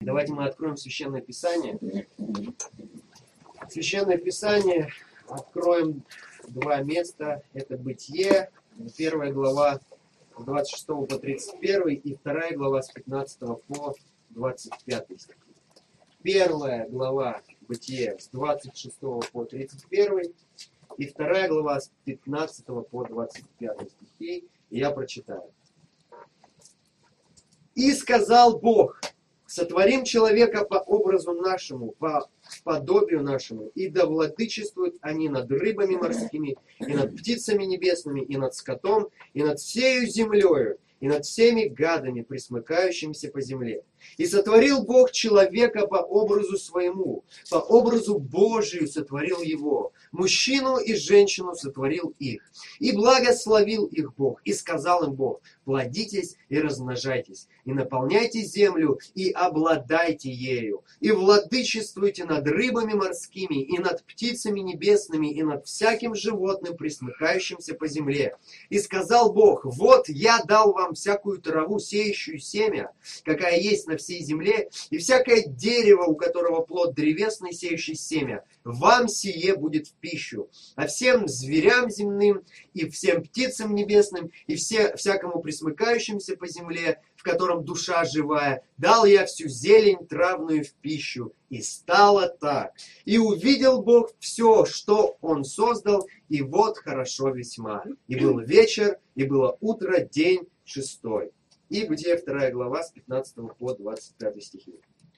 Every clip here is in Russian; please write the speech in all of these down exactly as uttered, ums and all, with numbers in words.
Давайте мы откроем Священное Писание. Священное Писание, откроем два места. Это Бытие, первая глава с двадцать шестого по тридцать первый и вторая глава с пятнадцатого по двадцать пятый стих. Первая глава Бытие с двадцать шестого по тридцать первый и вторая глава с пятнадцатого по двадцать пятый стихи. И я прочитаю. «И сказал Бог: сотворим человека по образу нашему, по подобию нашему, и да владычествуют они над рыбами морскими, и над птицами небесными, и над скотом, и над всею землею, и над всеми гадами, пресмыкающимися по земле. И сотворил Бог человека по образу своему, по образу Божию сотворил его, мужчину и женщину сотворил их. И благословил их Бог, и сказал им Бог: плодитесь и размножайтесь, и наполняйте землю, и обладайте ею, и владычествуйте над рыбами морскими, и над птицами небесными, и над всяким животным, пресмыкающимся по земле. И сказал Бог: вот я дал вам всякую траву, сеющую семя, какая есть на всей земле, и всякое дерево, у которого плод древесный, сеющий семя, вам сие будет в пищу. А всем зверям земным, и всем птицам небесным, и все, всякому пресмыкающимся по земле, в котором душа живая, дал я всю зелень травную в пищу. И стало так. И увидел Бог все, что Он создал, и вот хорошо весьма. И был вечер, и было утро, день шестой». И Бытие вторая глава с пятнадцатого по двадцать пятый стихи.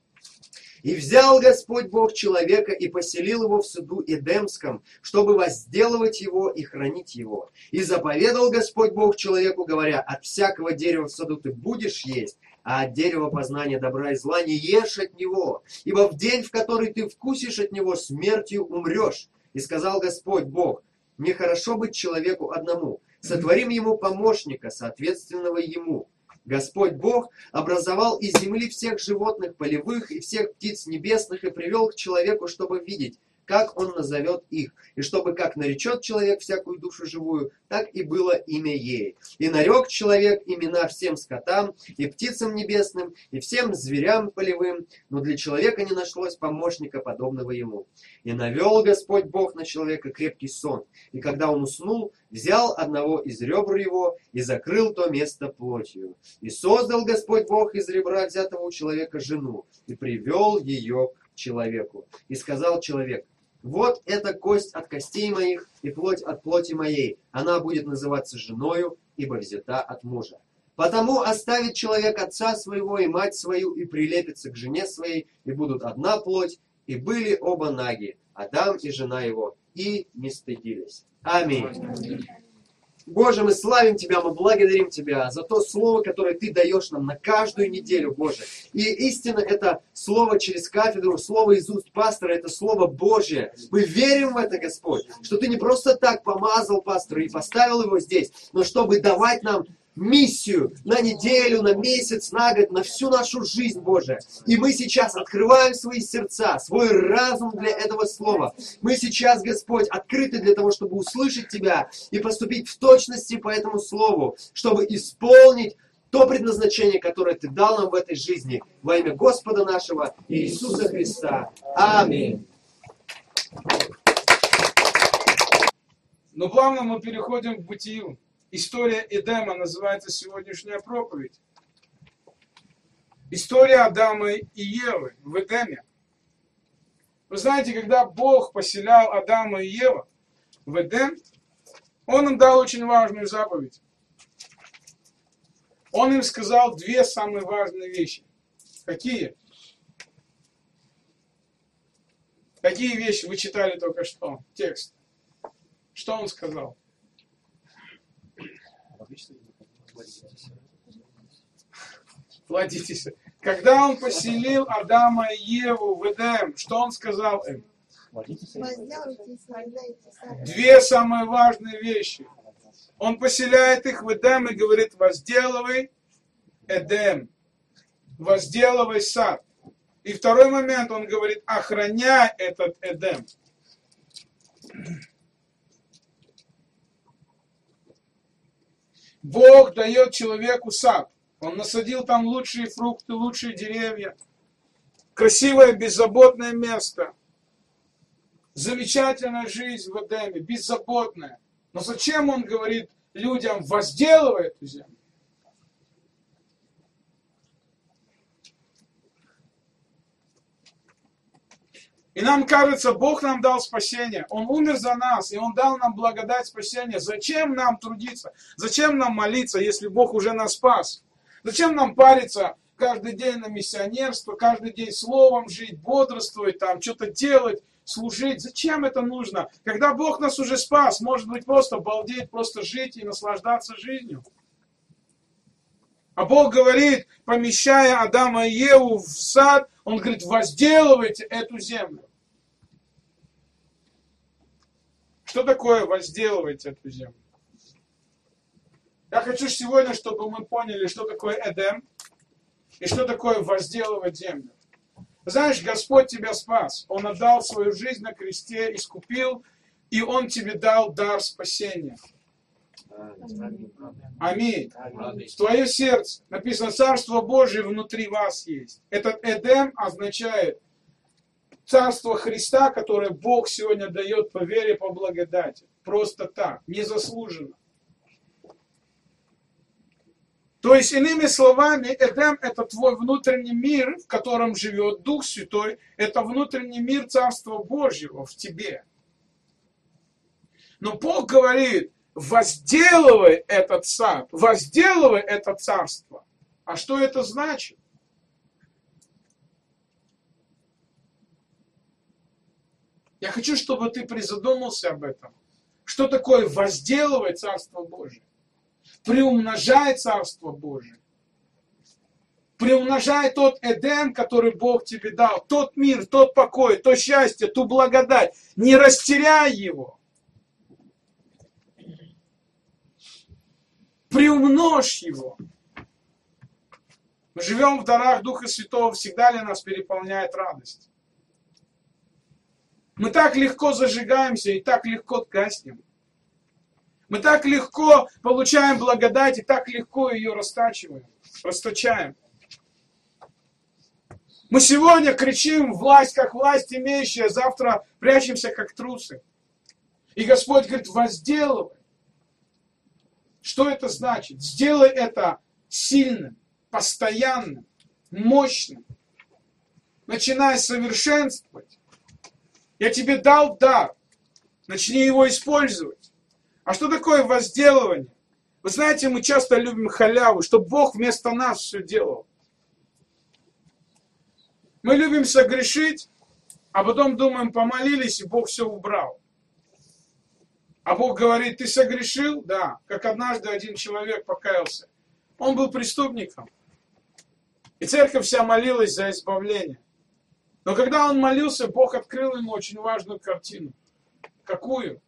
«И взял Господь Бог человека и поселил его в саду Эдемском, чтобы возделывать его и хранить его. И заповедал Господь Бог человеку, говоря: от всякого дерева в саду ты будешь есть, а от дерева познания добра и зла не ешь от него, ибо в день, в который ты вкусишь от него, смертью умрешь. И сказал Господь Бог: нехорошо быть человеку одному, сотворим ему помощника, соответственного ему. Господь Бог образовал из земли всех животных полевых и всех птиц небесных и привел к человеку, чтобы видеть, как он назовет их, и чтобы как наречет человек всякую душу живую, так и было имя ей. И нарек человек имена всем скотам, и птицам небесным, и всем зверям полевым, но для человека не нашлось помощника, подобного ему. И навел Господь Бог на человека крепкий сон, и когда он уснул, взял одного из ребр его и закрыл то место плотью. И создал Господь Бог из ребра взятого у человека жену, и привел ее к человеку. И сказал человек: вот эта кость от костей моих и плоть от плоти моей. Она будет называться женою, ибо взята от мужа. Потому оставит человек отца своего и мать свою, и прилепится к жене своей, и будут одна плоть. И были оба наги, Адам и жена его, и не стыдились. Аминь. Боже, мы славим Тебя, мы благодарим Тебя за то слово, которое Ты даешь нам на каждую неделю, Боже. И истинно это слово через кафедру, слово из уст пастора, это слово Божье. Мы верим в это, Господь, что Ты не просто так помазал пастора и поставил его здесь, но чтобы давать нам миссию на неделю, на месяц, на год, на всю нашу жизнь, Боже. И мы сейчас открываем свои сердца, свой разум для этого слова. Мы сейчас, Господь, открыты для того, чтобы услышать Тебя и поступить в точности по этому слову, чтобы исполнить то предназначение, которое Ты дал нам в этой жизни. Во имя Господа нашего Иисуса Христа. Аминь. Но плавно мы переходим к бытию. История Эдема называется сегодняшняя проповедь. История Адама и Евы в Эдеме. Вы знаете, когда Бог поселял Адама и Еву в Эдем, Он им дал очень важную заповедь. Он им сказал две самые важные вещи. Какие? Какие вещи вы читали только что? Текст. Что Он сказал? Плодитесь. Когда Он поселил Адама и Еву в Эдем, что Он сказал им? Две самые важные вещи. Он поселяет их в Эдем и говорит: возделывай Эдем, возделывай сад. И второй момент, Он говорит: охраняй этот Эдем. Бог дает человеку сад. Он насадил там лучшие фрукты, лучшие деревья. красивое, беззаботное место. Замечательная жизнь в Эдеме, беззаботная. Но зачем он говорит людям, возделывай эту землю? И нам кажется, Бог нам дал спасение. Он умер за нас, и Он дал нам благодать спасения. Зачем нам трудиться? Зачем нам молиться, если Бог уже нас спас? Зачем нам париться каждый день на миссионерство, каждый день словом жить, бодрствовать, там, что-то делать, служить? Зачем это нужно? Когда Бог нас уже спас, может быть, просто балдеть, просто жить и наслаждаться жизнью. А Бог говорит, помещая Адама и Еву в сад, Он говорит, возделывайте эту землю. Что такое возделывать эту землю? Я хочу сегодня, чтобы мы поняли, что такое Эдем и что такое возделывать землю. Знаешь, Господь тебя спас. Он отдал свою жизнь на кресте, искупил, и Он тебе дал дар спасения. Аминь. В твое сердце написано, Царство Божие внутри вас есть. Этот Эдем означает Царство Христа, которое Бог сегодня дает по вере, по благодати. Просто так, незаслуженно. То есть, иными словами, Эдем – это твой внутренний мир, в котором живет Дух Святой. Это внутренний мир Царства Божьего в тебе. Но Бог говорит, возделывай этот сад, возделывай это царство. А что это значит? Я хочу, чтобы ты призадумался об этом. Что такое возделывать Царство Божие? Приумножай Царство Божие. Приумножай тот Эдем, который Бог тебе дал. Тот мир, тот покой, то счастье, ту благодать. Не растеряй его. Приумножь его. Мы живем в дарах Духа Святого. Всегда ли нас переполняет радость? Мы так легко зажигаемся и так легко гаснем. Мы так легко получаем благодать и так легко ее растачиваем, расточаем. Мы сегодня кричим власть как власть имеющая, завтра прячемся как трусы. И Господь говорит, возделывай. Что это значит? Сделай это сильным, постоянным, мощным. Начинай совершенствовать. Я тебе дал дар. Начни его использовать. А что такое возделывание? Вы знаете, мы часто любим халяву, чтобы Бог вместо нас все делал. Мы любим согрешить, а потом думаем, помолились, и Бог все убрал. А Бог говорит, ты согрешил? Да. Как однажды один человек покаялся. Он был преступником. И церковь вся молилась за избавление. Но когда он молился, Бог открыл ему очень важную картину. Какую?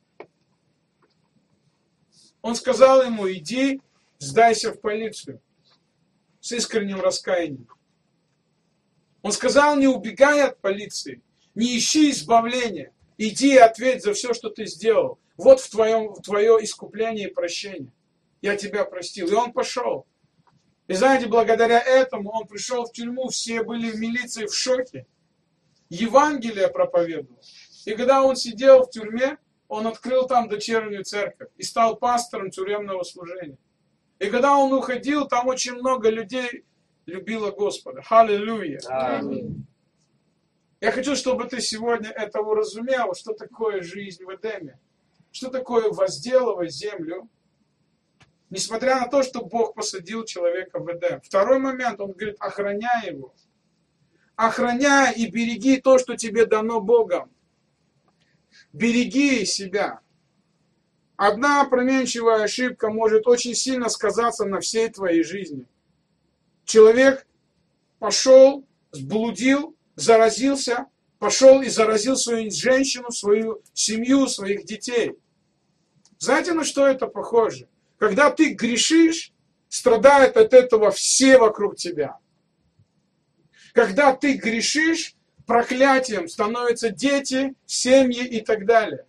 Он сказал ему, иди, сдайся в полицию. С искренним раскаянием. Он сказал, не убегай от полиции, не ищи избавления. Иди и ответь за все, что ты сделал. Вот в твоем, в твое искупление и прощение. Я тебя простил. И он пошел. И знаете, благодаря этому он пришел в тюрьму, все были в милиции в шоке. Евангелие проповедовал. И когда он сидел в тюрьме, он открыл там дочернюю церковь и стал пастором тюремного служения. И когда он уходил, там очень много людей любило Господа. Аллилуйя. Аминь. Я хочу, чтобы ты сегодня это уразумел, что такое жизнь в Эдеме. Что такое возделывать землю, несмотря на то, что Бог посадил человека в Эдем. Второй момент, он говорит, охраняй его. Охраняй и береги то, что тебе дано Богом. Береги себя. Одна опрометчивая ошибка может очень сильно сказаться на всей твоей жизни. Человек пошел, сблудил, заразился, пошел и заразил свою женщину, свою семью, своих детей. Знаете, на что это похоже? Когда ты грешишь, страдают от этого все вокруг тебя. Когда ты грешишь, проклятием становятся дети, семьи и так далее.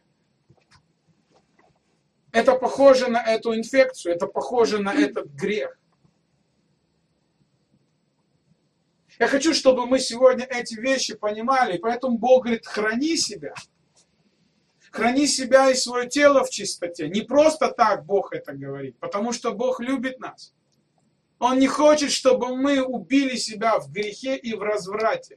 Это похоже на эту инфекцию, это похоже на этот грех. Я хочу, чтобы мы сегодня эти вещи понимали, поэтому Бог говорит, храни себя. Храни себя и свое тело в чистоте. Не просто так Бог это говорит, потому что Бог любит нас. Он не хочет, чтобы мы убили себя в грехе и в разврате.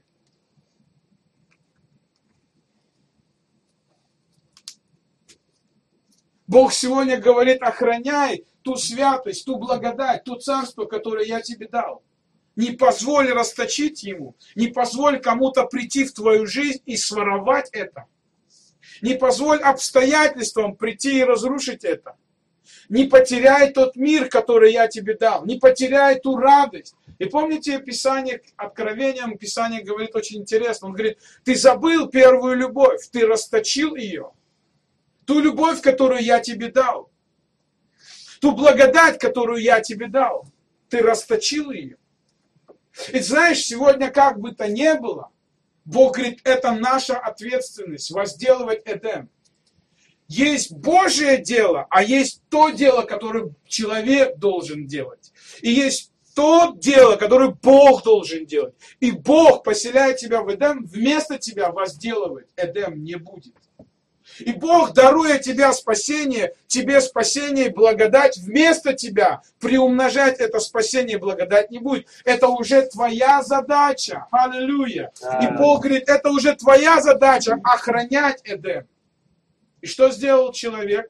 Бог сегодня говорит, охраняй ту святость, ту благодать, то царство, которое я тебе дал. Не позволь расточить ему, не позволь кому-то прийти в твою жизнь и своровать это. Не позволь обстоятельствам прийти и разрушить это. Не потеряй тот мир, который я тебе дал. Не потеряй ту радость. И помните, Писание, Откровением Писание говорит очень интересно. Он говорит, ты забыл первую любовь, ты расточил ее. Ту любовь, которую я тебе дал. Ту благодать, которую я тебе дал. Ты расточил ее. И знаешь, сегодня как бы то ни было, Бог говорит, это наша ответственность, возделывать Эдем. Есть Божье дело, а есть то дело, которое человек должен делать. И есть то дело, которое Бог должен делать. И Бог, поселяя тебя в Эдем, вместо тебя возделывать Эдем не будет. И Бог, даруя тебе спасение, тебе спасение и благодать, вместо тебя приумножать это спасение и благодать не будет. Это уже твоя задача. Аллилуйя. И Бог говорит, это уже твоя задача охранять Эдем. И что сделал человек?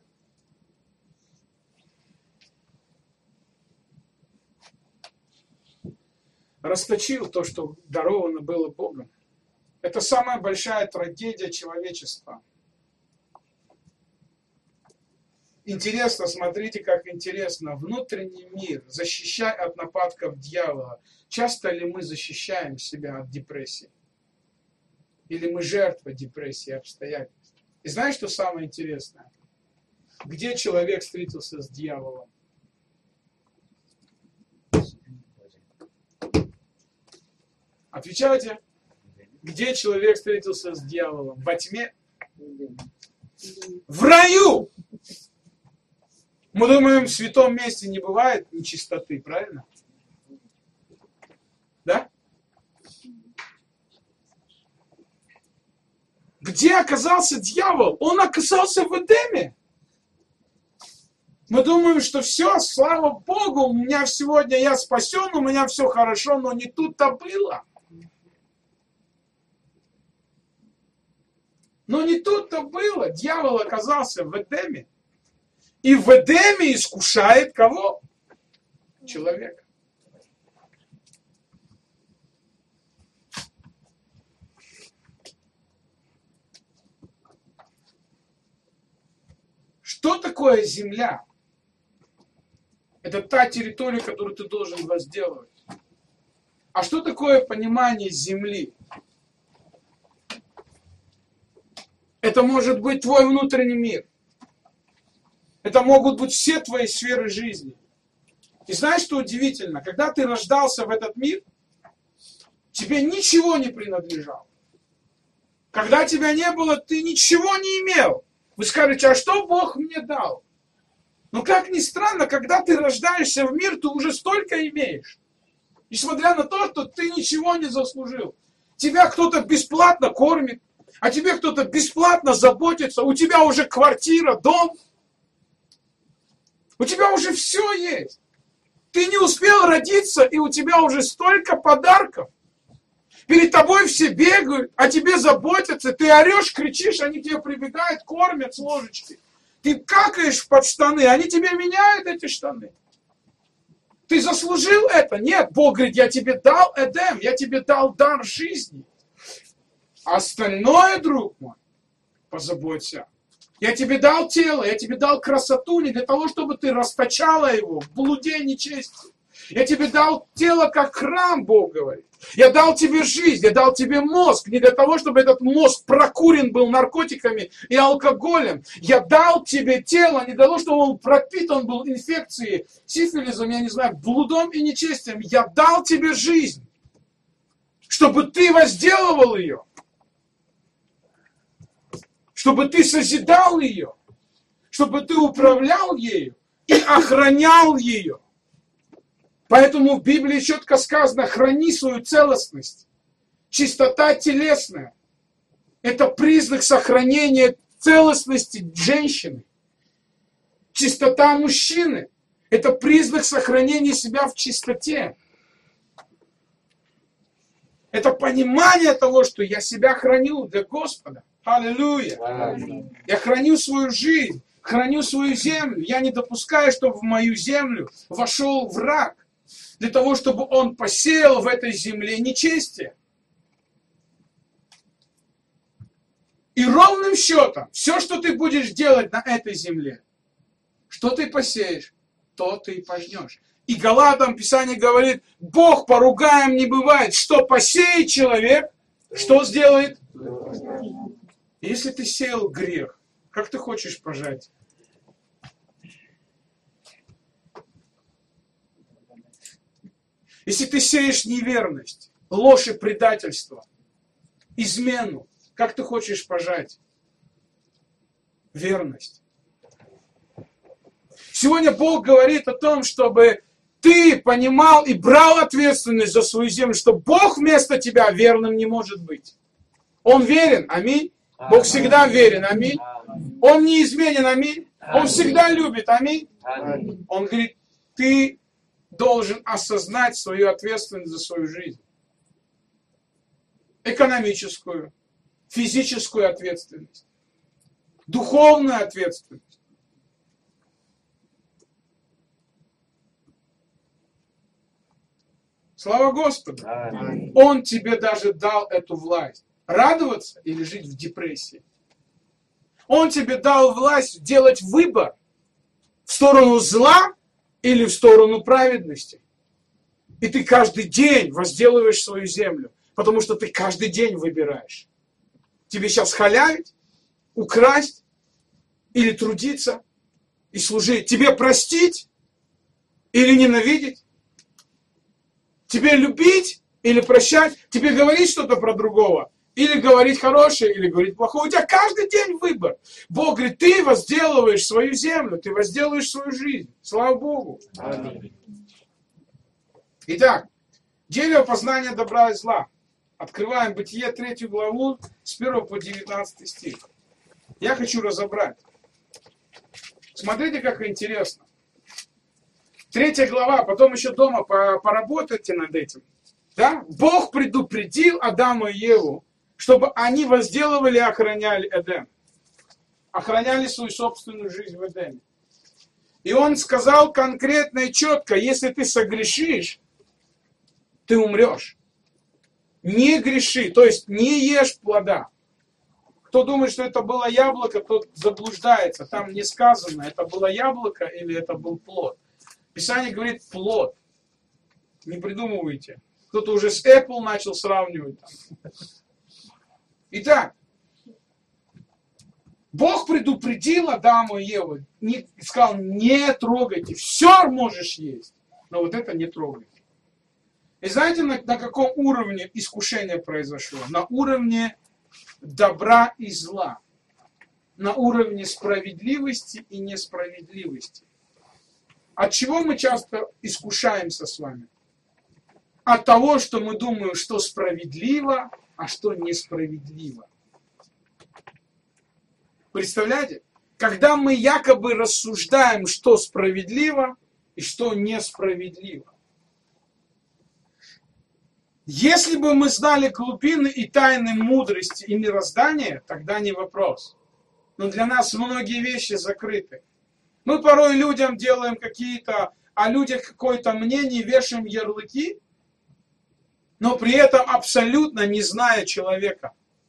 Расточил то, что даровано было Богом. Это самая большая трагедия человечества. Интересно, смотрите, как интересно. Внутренний мир, защищай от нападков дьявола. Часто ли мы защищаем себя от депрессии? Или мы жертва депрессии и обстоятельств? И знаешь, что самое интересное? Где человек встретился с дьяволом? Отвечайте. Где человек встретился с дьяволом? Во тьме? В раю! Мы думаем, в святом месте не бывает нечистоты, правильно? Да? Где оказался дьявол? Он оказался в Эдеме. Мы думаем, что все, слава Богу, у меня сегодня я спасен, у меня все хорошо, но не тут-то было. Но не тут-то было. Дьявол оказался в Эдеме. И в Эдеме искушает кого? Человека. Что такое земля? Это та территория, которую ты должен возделывать. А что такое понимание земли? Это может быть твой внутренний мир. Это могут быть все твои сферы жизни. И знаешь, что удивительно? Когда ты рождался в этот мир, тебе ничего не принадлежало. Когда тебя не было, ты ничего не имел. Вы скажете, а что Бог мне дал? Но как ни странно, когда ты рождаешься в мир, ты уже столько имеешь. Несмотря на то, что ты ничего не заслужил. Тебя кто-то бесплатно кормит, а тебе кто-то бесплатно заботится. У тебя уже квартира, дом. У тебя уже все есть. Ты не успел родиться, и у тебя уже столько подарков. Перед тобой все бегают, о тебе заботятся. Ты орешь, кричишь, они тебе прибегают, кормят с ложечки. Ты какаешь под штаны, они тебе меняют эти штаны. Ты заслужил это? Нет, Бог говорит, я тебе дал Эдем, я тебе дал дар жизни. Остальное, друг мой, позаботься. Я тебе дал тело, я тебе дал красоту не для того, чтобы ты расточала его в блуде нечести. Я тебе дал тело как храм, Бог говорит. Я дал тебе жизнь, я дал тебе мозг, не для того, чтобы этот мозг прокурен был наркотиками и алкоголем. Я дал тебе тело не для того, чтобы он пропитан был инфекцией, сифилисом, я не знаю, блудом и нечестием. Я дал тебе жизнь, чтобы ты возделывал ее. Чтобы ты созидал ее, чтобы ты управлял ею и охранял ее. Поэтому в Библии четко сказано: храни свою целостность. Чистота телесная – это признак сохранения целостности женщины. Чистота мужчины – это признак сохранения себя в чистоте. Это понимание того, что я себя храню для Господа. Аллилуйя. Я храню свою жизнь, храню свою землю. Я не допускаю, чтобы в мою землю вошел враг, для того, чтобы он посеял в этой земле нечестие. И ровным счетом, все, что ты будешь делать на этой земле, что ты посеешь, то ты и пожнешь. И Галатам Писание говорит: Бог поругаем не бывает. Что посеет человек, что сделает? Если ты сеял грех, как ты хочешь пожать? Если ты сеешь неверность, ложь и предательство, измену, как ты хочешь пожать? Верность. Сегодня Бог говорит о том, чтобы ты понимал и брал ответственность за свою землю, что Бог вместо тебя верным не может быть. Он верен, аминь. Бог всегда верен, аминь. Он не изменен, аминь. Он всегда любит, аминь. Он говорит: ты должен осознать свою ответственность за свою жизнь. Экономическую, физическую ответственность, духовную ответственность. Слава Господу! Аминь. Он тебе даже дал эту власть. Радоваться или жить в депрессии. Он тебе дал власть делать выбор в сторону зла или в сторону праведности. И ты каждый день возделываешь свою землю, потому что ты каждый день выбираешь. Тебе сейчас халявить, украсть или трудиться и служить. Тебе простить или ненавидеть. Тебе любить или прощать. Тебе говорить что-то про другого. Или говорить хорошее, или говорить плохое. У тебя каждый день выбор. Бог говорит: ты возделываешь свою землю, ты возделываешь свою жизнь. Слава Богу. Аминь. Итак, дерево познания добра и зла. Открываем Бытие третью главу с первого по девятнадцатый стих. Я хочу разобрать. Смотрите, как интересно. Третья глава, потом еще дома поработайте над этим. Да? Бог предупредил Адама и Еву, чтобы они возделывали и охраняли Эдем. Охраняли свою собственную жизнь в Эдеме. И он сказал конкретно и четко: если ты согрешишь, ты умрешь. Не греши, то есть не ешь плода. Кто думает, что это было яблоко, тот заблуждается. Там не сказано, это было яблоко или это был плод. Писание говорит плод. Не придумывайте. Кто-то уже с Apple начал сравнивать. Итак, Бог предупредил Адама и Еву, не, сказал: не трогайте, все можешь есть, но вот это не трогайте. И знаете, на, на каком уровне искушение произошло? На уровне добра и зла. На уровне справедливости и несправедливости. От чего мы часто искушаемся с вами? От того, что мы думаем, что справедливо, а что несправедливо. Представляете? Когда мы якобы рассуждаем, что справедливо и что несправедливо. Если бы мы знали глубины и тайны мудрости и мироздания, тогда не вопрос. Но для нас многие вещи закрыты. Мы порой людям делаем какие-то, о людях какое-то мнение, вешаем ярлыки, но при этом абсолютно не зная человека.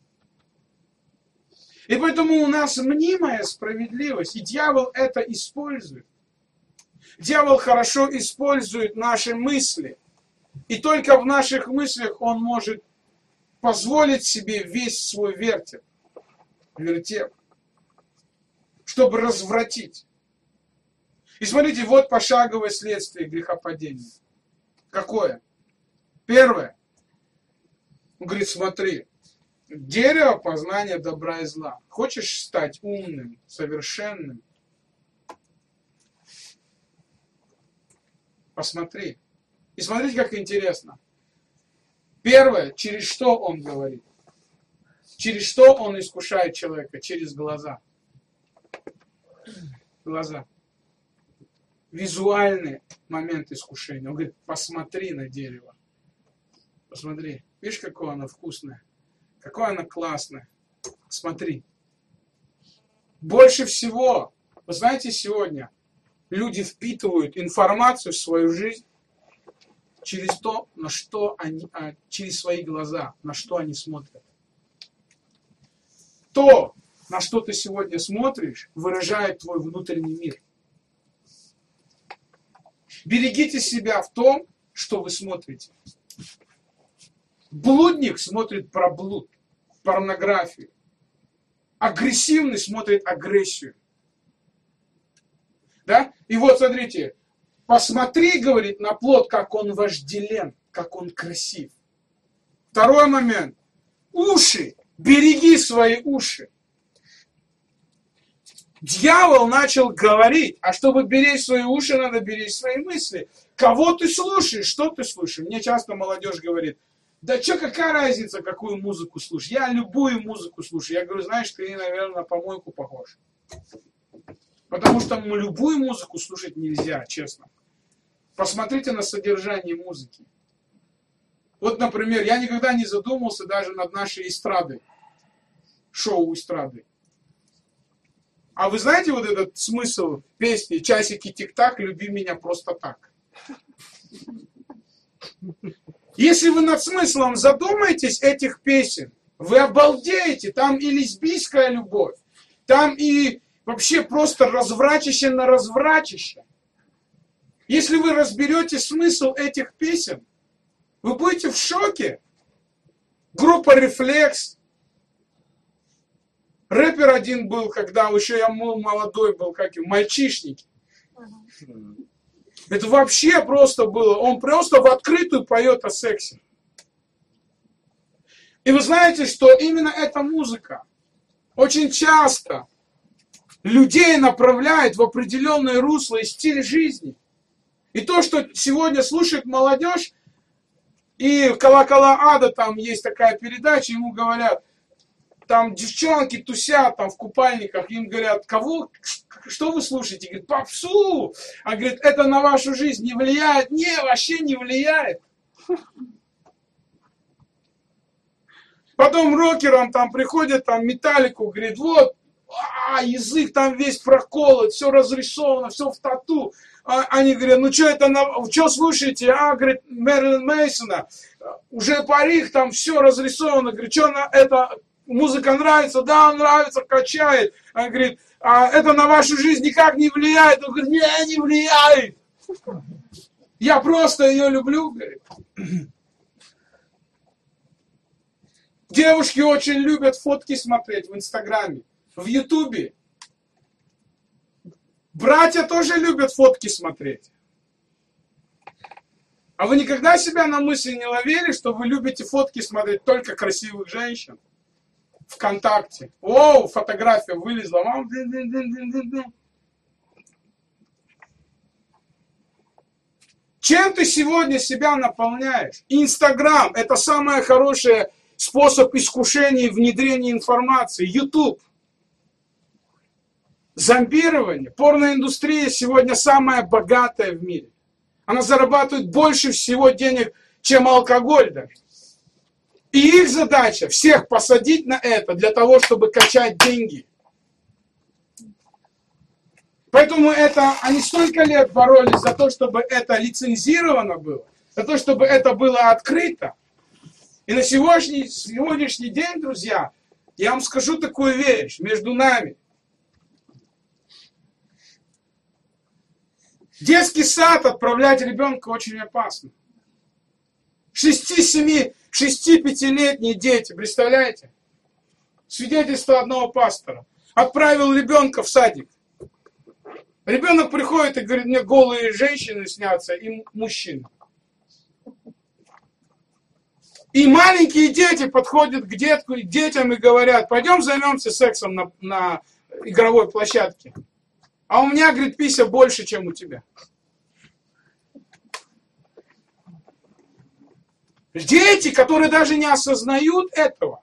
И поэтому у нас мнимая справедливость, и дьявол это использует. Дьявол хорошо использует наши мысли. И только в наших мыслях он может позволить себе весь свой вертеп, вертеп, чтобы развратить. И смотрите, вот пошаговое следствие грехопадения. Какое? Первое. Он говорит: смотри, дерево познания добра и зла. Хочешь стать умным, совершенным? Посмотри. И смотрите, как интересно. Первое, через что он говорит. Через что он искушает человека? Через глаза. Глаза. Визуальный момент искушения. Он говорит, посмотри на дерево. Посмотри. Видишь, какое оно вкусное? Какое оно классное. Смотри. Больше всего, вы знаете, сегодня люди впитывают информацию в свою жизнь через то, на что они, через свои глаза, на что они смотрят. То, на что ты сегодня смотришь, выражает твой внутренний мир. Берегите себя в том, что вы смотрите. Блудник смотрит про блуд, порнографию. Агрессивный смотрит агрессию. Да? И вот смотрите, посмотри, говорит, на плод, как он вожделен, как он красив. Второй момент. Уши. Береги свои уши. Дьявол начал говорить, а чтобы беречь свои уши, надо беречь свои мысли. Кого ты слушаешь, что ты слушаешь? Мне часто молодежь говорит, да что, какая разница, какую музыку слушаешь? Я любую музыку слушаю. Я говорю, знаешь, ты, наверное, на помойку похож. Потому что любую музыку слушать нельзя, честно. Посмотрите на содержание музыки. Вот, например, я никогда не задумывался даже над нашей эстрадой. Шоу эстрады. А вы знаете вот этот смысл песни «Часики тик-так, люби меня просто так»? Если вы над смыслом задумаетесь этих песен, вы обалдеете. Там и лесбийская любовь, там и вообще просто разврачище на разврачище. Если вы разберете смысл этих песен, вы будете в шоке. Группа «Рефлекс». Рэпер один был, когда еще я молодой был, как и мальчишники. Это вообще просто было. Он просто в открытую поет о сексе. И вы знаете, что именно эта музыка очень часто людей направляет в определенное русло и стиль жизни. И то, что сегодня слушает молодежь, и «Колокола ада», там есть такая передача, ему говорят, там девчонки тусят там в купальниках, им говорят, кого, что вы слушаете? Говорит, попсу. А говорит, это на вашу жизнь не влияет? Не, вообще не влияет. Потом рокерам там приходят, там Металлику, говорит, вот, а, язык там весь проколот, все разрисовано, все в тату. А, они говорят, ну что это, на, что слушаете? А, говорит, Мэрилин Мейсона, уже парик, там все разрисовано. Говорит, что на это... Музыка нравится? Да, нравится, качает. Он говорит, а это на вашу жизнь никак не влияет? Он говорит, не, не влияет. Я просто ее люблю, говорит. Девушки очень любят фотки смотреть в Инстаграме, в Ютубе. Братья тоже любят фотки смотреть. А вы никогда себя на мысли не ловили, что вы любите фотки смотреть только красивых женщин? ВКонтакте. О, фотография вылезла. Чем ты сегодня себя наполняешь? Инстаграм – это самый хороший способ искушения и внедрения информации. Ютуб. Зомбирование. Порноиндустрия сегодня самая богатая в мире. Она зарабатывает больше всего денег, чем алкоголь даже. И их задача всех посадить на это для того, чтобы качать деньги. Поэтому это, они столько лет боролись за то, чтобы это лицензировано было, за то, чтобы это было открыто. И на сегодняшний, сегодняшний день, друзья, я вам скажу такую вещь между нами. Детский сад отправлять ребенка очень опасно. шести-семи шести-пятилетние дети, представляете? Свидетельство одного пастора. Отправил ребенка в садик. Ребенок приходит и говорит, мне голые женщины снятся и мужчины. И маленькие дети подходят к детку, детям и говорят, пойдем займемся сексом на, на игровой площадке. А у меня, говорит, пися больше, чем у тебя. Дети, которые даже не осознают этого.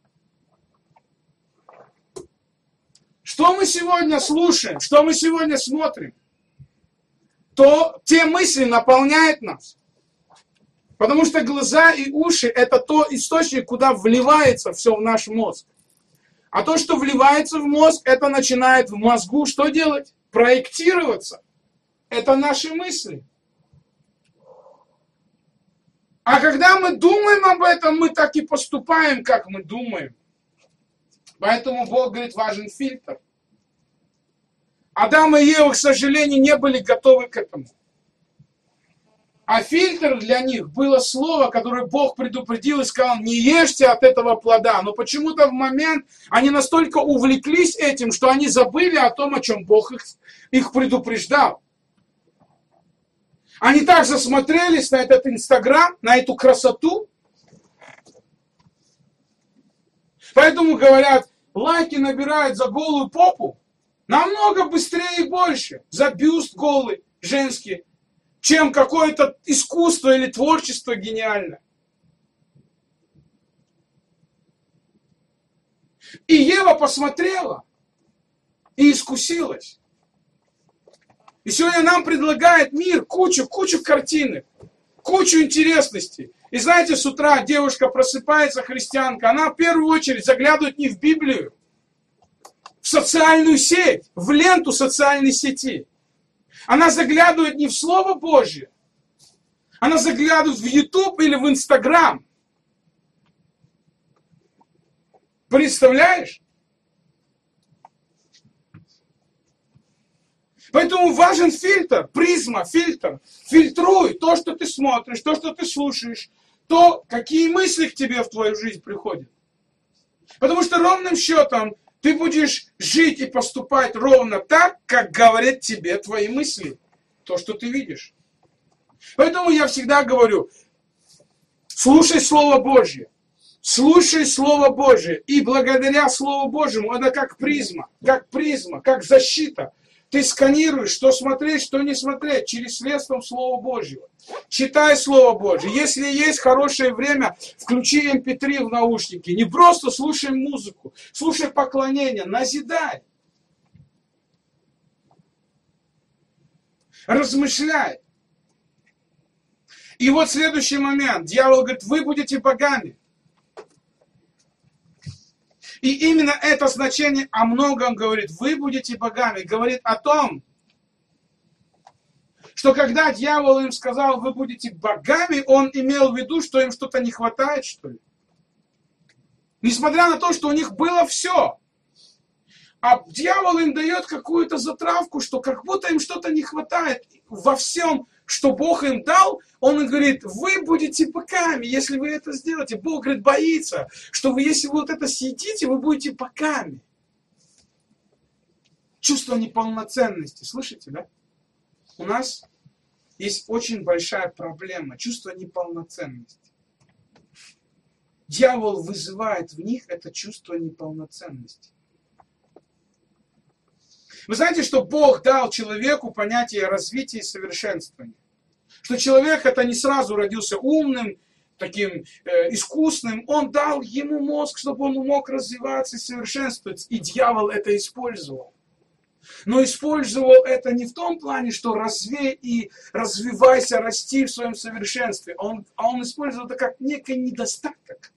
Что мы сегодня слушаем, что мы сегодня смотрим, то те мысли наполняют нас. Потому что глаза и уши – это тот источник, куда вливается все в наш мозг. А то, что вливается в мозг, это начинает в мозгу что делать? Проектироваться. Это наши мысли. А когда мы думаем об этом, мы так и поступаем, как мы думаем. Поэтому Бог говорит, важен фильтр. Адам и Ева, к сожалению, не были готовы к этому. А фильтр для них было слово, которое Бог предупредил и сказал, не ешьте от этого плода. Но почему-то в момент они настолько увлеклись этим, что они забыли о том, о чем Бог их, их предупреждал. Они так засмотрелись на этот Инстаграм, на эту красоту. Поэтому говорят, лайки набирают за голую попу намного быстрее и больше. За бюст голый, женский, чем какое-то искусство или творчество гениальное. И Ева посмотрела и искусилась. И сегодня нам предлагает мир кучу, кучу картинок, кучу интересностей. И знаете, с утра девушка просыпается, христианка, она в первую очередь заглядывает не в Библию, в социальную сеть, в ленту социальной сети. Она заглядывает не в Слово Божье, она заглядывает в YouTube или в Instagram. Представляешь? Поэтому важен фильтр, призма, фильтр. Фильтруй то, что ты смотришь, то, что ты слушаешь, то, какие мысли к тебе в твою жизнь приходят. Потому что ровным счетом ты будешь жить и поступать ровно так, как говорят тебе твои мысли. То, что ты видишь. Поэтому я всегда говорю, слушай Слово Божье. Слушай Слово Божье. И благодаря Слову Божьему, это как призма, как призма, как защита. Ты сканируешь, что смотреть, что не смотреть, через средством Слова Божьего. Читай Слово Божье. Если есть хорошее время, включи эм пи три в наушники. Не просто слушай музыку, слушай поклонение, назидай. Размышляй. И вот следующий момент. Дьявол говорит, вы будете богами. И именно это значение о многом говорит. Вы будете богами. Говорит о том, что когда дьявол им сказал, вы будете богами, он имел в виду, что им что-то не хватает, что ли. Несмотря на то, что у них было все. А дьявол им дает какую-то затравку, что как будто им что-то не хватает. Во всем, что Бог им дал, он им говорит, вы будете богами, если вы это сделаете. Бог, говорит, боится, что вы, если вы вот это съедите, вы будете богами. Чувство неполноценности, слышите, да? У нас есть очень большая проблема, чувство неполноценности. Дьявол вызывает в них это чувство неполноценности. Вы знаете, что Бог дал человеку понятие развития и совершенствования? Что человек это не сразу родился умным, таким э, искусным. Он дал ему мозг, чтобы он мог развиваться и совершенствоваться. И дьявол это использовал. Но использовал это не в том плане, что развей и развивайся, расти в своем совершенстве. Он, а он использовал это как некий недостаток.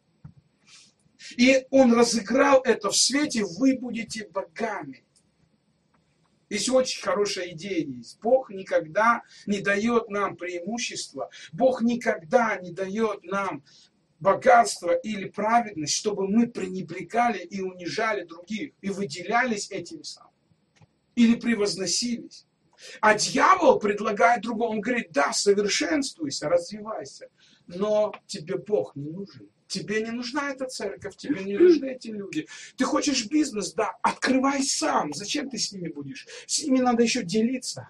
И он разыграл это в свете «вы будете богами». Здесь очень хорошая идея есть. Бог никогда не дает нам преимущества. Бог никогда не дает нам богатство или праведность, чтобы мы пренебрегали и унижали других, и выделялись этим самым, или превозносились. А дьявол предлагает другому. Он говорит, да, совершенствуйся, развивайся, но тебе Бог не нужен. Тебе не нужна эта церковь, тебе не нужны эти люди. Ты хочешь бизнес, да, открывай сам. Зачем ты с ними будешь? С ними надо еще делиться.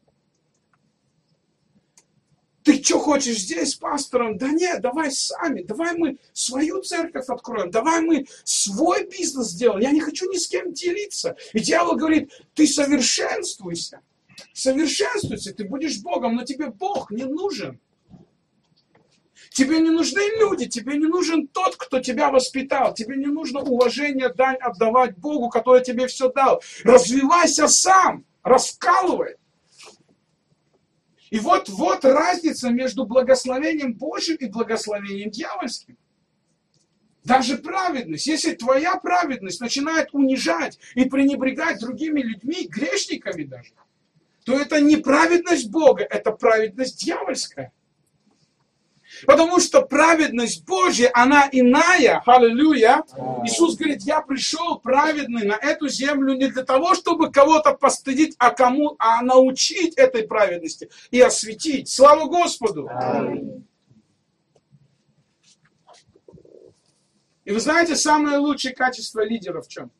Ты что хочешь здесь с пастором? Да нет, давай сами, давай мы свою церковь откроем, давай мы свой бизнес сделаем. Я не хочу ни с кем делиться. И дьявол говорит, ты совершенствуйся, совершенствуйся, ты будешь Богом, но тебе Бог не нужен. Тебе не нужны люди, тебе не нужен тот, кто тебя воспитал. Тебе не нужно уважение, дань отдавать Богу, который тебе все дал. Развивайся сам, раскалывай. И вот, вот разница между благословением Божьим и благословением дьявольским. Даже праведность, если твоя праведность начинает унижать и пренебрегать другими людьми, грешниками даже, то это не праведность Бога, это праведность дьявольская. Потому что праведность Божья, она иная, аллилуйя. Иисус говорит, я пришел праведный на эту землю не для того, чтобы кого-то постыдить, а, кому, а научить этой праведности и осветить. Слава Господу! Аминь. И вы знаете, самое лучшее качество лидера в чем?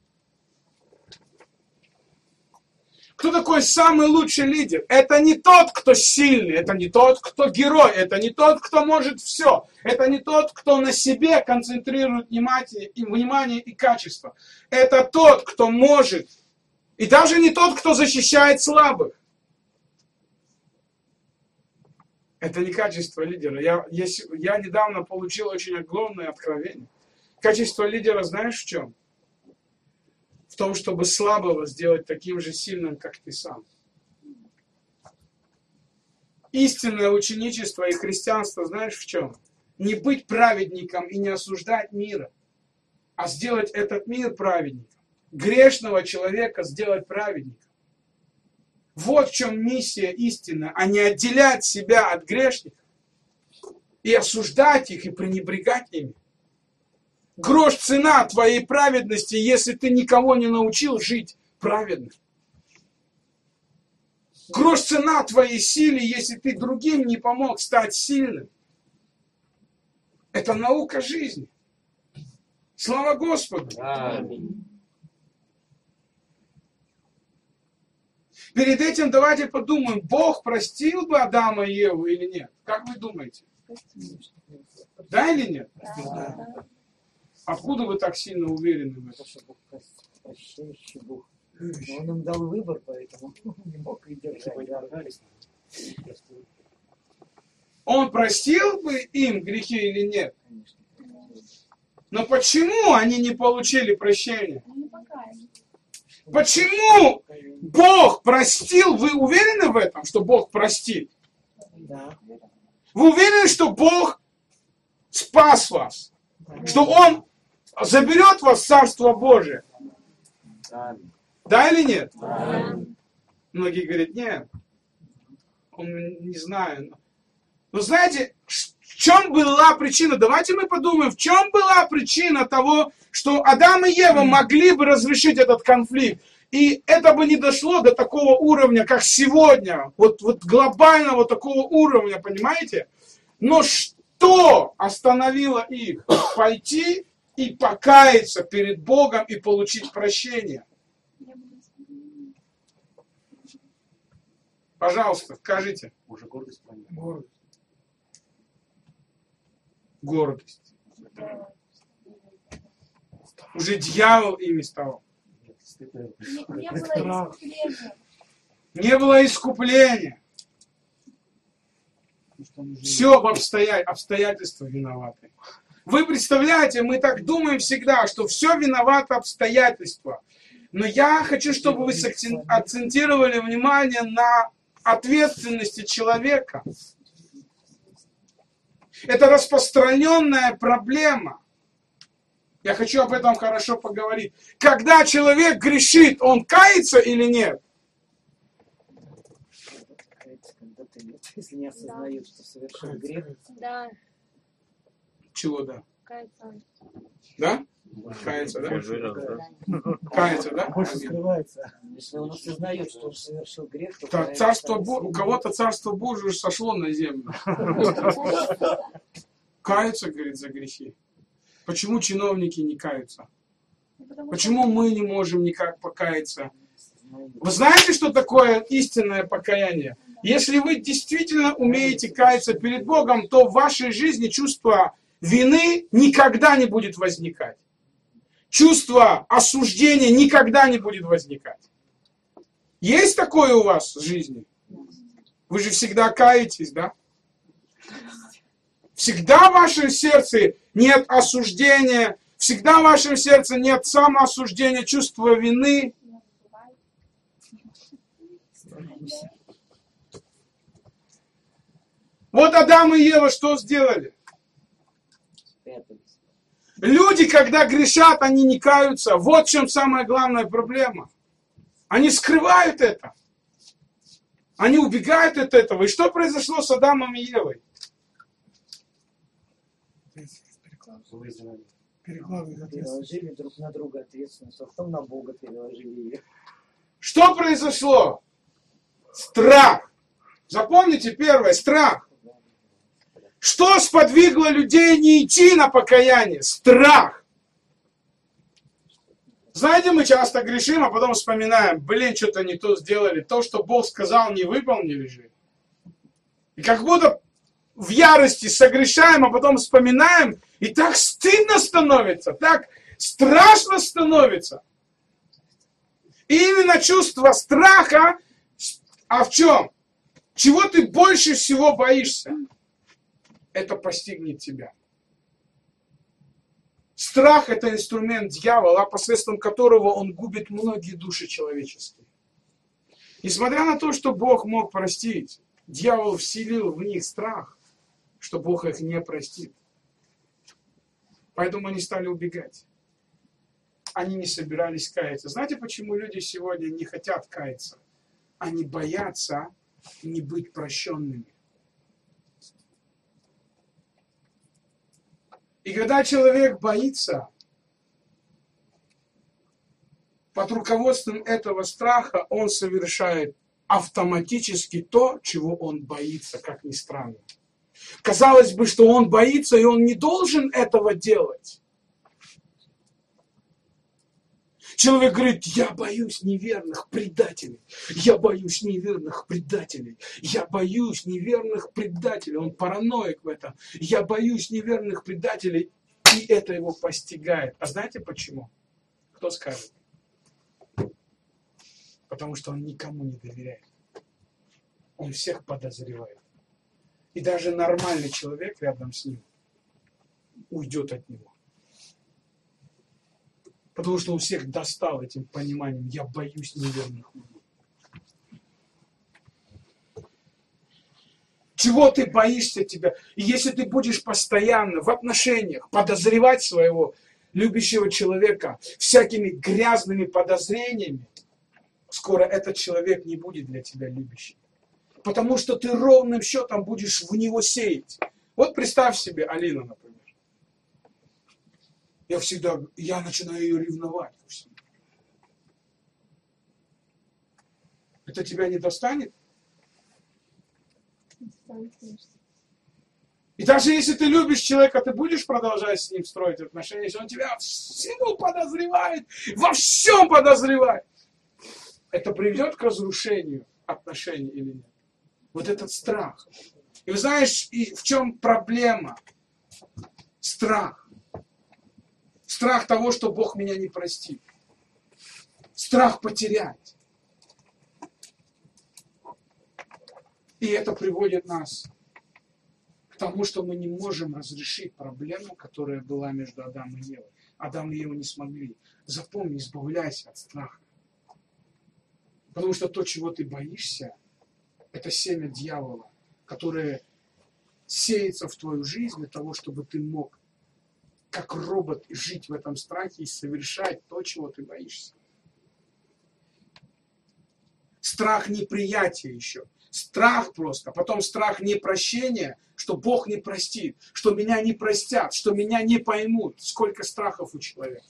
Кто такой самый лучший лидер? Это не тот, кто сильный, это не тот, кто герой, это не тот, кто может все. Это не тот, кто на себе концентрирует внимание и, внимание и качество. Это тот, кто может. И даже не тот, кто защищает слабых. Это не качество лидера. Я, я, я недавно получил очень огромное откровение. Качество лидера знаешь в чем? В том, чтобы слабого сделать таким же сильным, как ты сам. Истинное ученичество и христианство знаешь в чем? Не быть праведником и не осуждать мира, а сделать этот мир праведником. Грешного человека сделать праведником. Вот в чем миссия истинная, а не отделять себя от грешников и осуждать их и пренебрегать ими. Грош цена твоей праведности, если ты никого не научил жить праведно. Грош цена твоей силе, если ты другим не помог стать сильным. Это наука жизни. Слава Господу! Аминь. Перед этим давайте подумаем, Бог простил бы Адама и Еву или нет? Как вы думаете? Да или нет? Да. Откуда вы так сильно уверены в этом? Что Бог прощающий Бог. Но Он им дал выбор, поэтому не мог и держать. Он простил бы им грехи или нет? Но почему они не получили прощения? Почему Бог простил? Вы уверены в этом, что Бог простит? Да. Вы уверены, что Бог спас вас? Что Он заберет вас в Царство Божие? Да или нет? Да. Многие говорят, нет. Он не знает. Но знаете, в чем была причина? Давайте мы подумаем, в чем была причина того, что Адам и Ева могли бы разрешить этот конфликт. И это бы не дошло до такого уровня, как сегодня. Вот, вот глобального такого уровня, понимаете? Но что остановило их? Пойти и покаяться перед Богом и получить прощение. Пожалуйста, скажите. Уже гордость понятна. Гордость. Гордость. Уже дьявол ими стал. Не, не было искупления. Не было искупления. Все в обстоя... обстоятельства виноваты. Вы представляете, мы так думаем всегда, что все виновато обстоятельства. Но я хочу, чтобы вы акцентировали внимание на ответственности человека. Это распространенная проблема. Я хочу об этом хорошо поговорить. Когда человек грешит, он кается или нет? Если не осознает, что совершил грех. Да. Чего да? Кается. Да? Кается, да? Кается, да? Больше скрывается. Если он осознает, что он совершил грех, то... Так, царство Бо... У кого-то царство Божие уже сошло на землю. Каются, говорит, за грехи. Почему чиновники не каются? Почему мы не можем никак покаяться? Вы знаете, что такое истинное покаяние? Если вы действительно умеете каяться перед Богом, то в вашей жизни чувство вины никогда не будет возникать. Чувство осуждения никогда не будет возникать. Есть такое у вас в жизни? Вы же всегда каетесь, да? Всегда в вашем сердце нет осуждения, всегда в вашем сердце нет самоосуждения, чувства вины. Стараемся. Вот Адам и Ева что сделали? Спрятались. Люди, когда грешат, они не каются. Вот в чем самая главная проблема. Они скрывают это. Они убегают от этого. И что произошло с Адамом и Евой? Переложили друг на друга ответственность, а потом на Бога переложили ее. Что произошло? Страх. Запомните первое, страх. Что сподвигло людей не идти на покаяние? Страх. Знаете, мы часто грешим, а потом вспоминаем, блин, что-то не то сделали, то, что Бог сказал, не выполнили же. И как будто в ярости согрешаем, а потом вспоминаем, и так стыдно становится, так страшно становится. И именно чувство страха, а в чем? Чего ты больше всего боишься? Это постигнет тебя. Страх – это инструмент дьявола, посредством которого он губит многие души человеческие. Несмотря на то, что Бог мог простить, дьявол вселил в них страх, что Бог их не простит. Поэтому они стали убегать. Они не собирались каяться. Знаете, почему люди сегодня не хотят каяться? Они боятся не быть прощенными. И когда человек боится, под руководством этого страха он совершает автоматически то, чего он боится, как ни странно. Казалось бы, что он боится, и он не должен этого делать. Человек говорит, я боюсь неверных предателей, я боюсь неверных предателей, я боюсь неверных предателей. Он параноик в этом. Я боюсь неверных предателей, и это его постигает. А знаете почему? Кто скажет? Потому что он никому не доверяет. Он всех подозревает. И даже нормальный человек рядом с ним уйдет от него. Потому что он всех достал этим пониманием. Я боюсь неверных людей. Чего ты боишься тебя? И если ты будешь постоянно в отношениях подозревать своего любящего человека всякими грязными подозрениями, скоро этот человек не будет для тебя любящим. Потому что ты ровным счетом будешь в него сеять. Вот представь себе Алину, например. Я всегда, я начинаю ее ревновать. Это тебя не достанет? И даже если ты любишь человека, ты будешь продолжать с ним строить отношения, если он тебя всему подозревает, во всем подозревает. Это приведет к разрушению отношений или нет? Вот этот страх. И вы знаешь, и в чем проблема? Страх. Страх того, что Бог меня не простит. Страх потерять. И это приводит нас к тому, что мы не можем разрешить проблему, которая была между Адамом и Евой. Адам и Ева не смогли. Запомни, избавляйся от страха. Потому что то, чего ты боишься, это семя дьявола, которое сеется в твою жизнь для того, чтобы ты мог как робот жить в этом страхе и совершать то, чего ты боишься. Страх неприятия еще. Страх просто. Потом страх непрощения, что Бог не простит, что меня не простят, что меня не поймут. Сколько страхов у человека.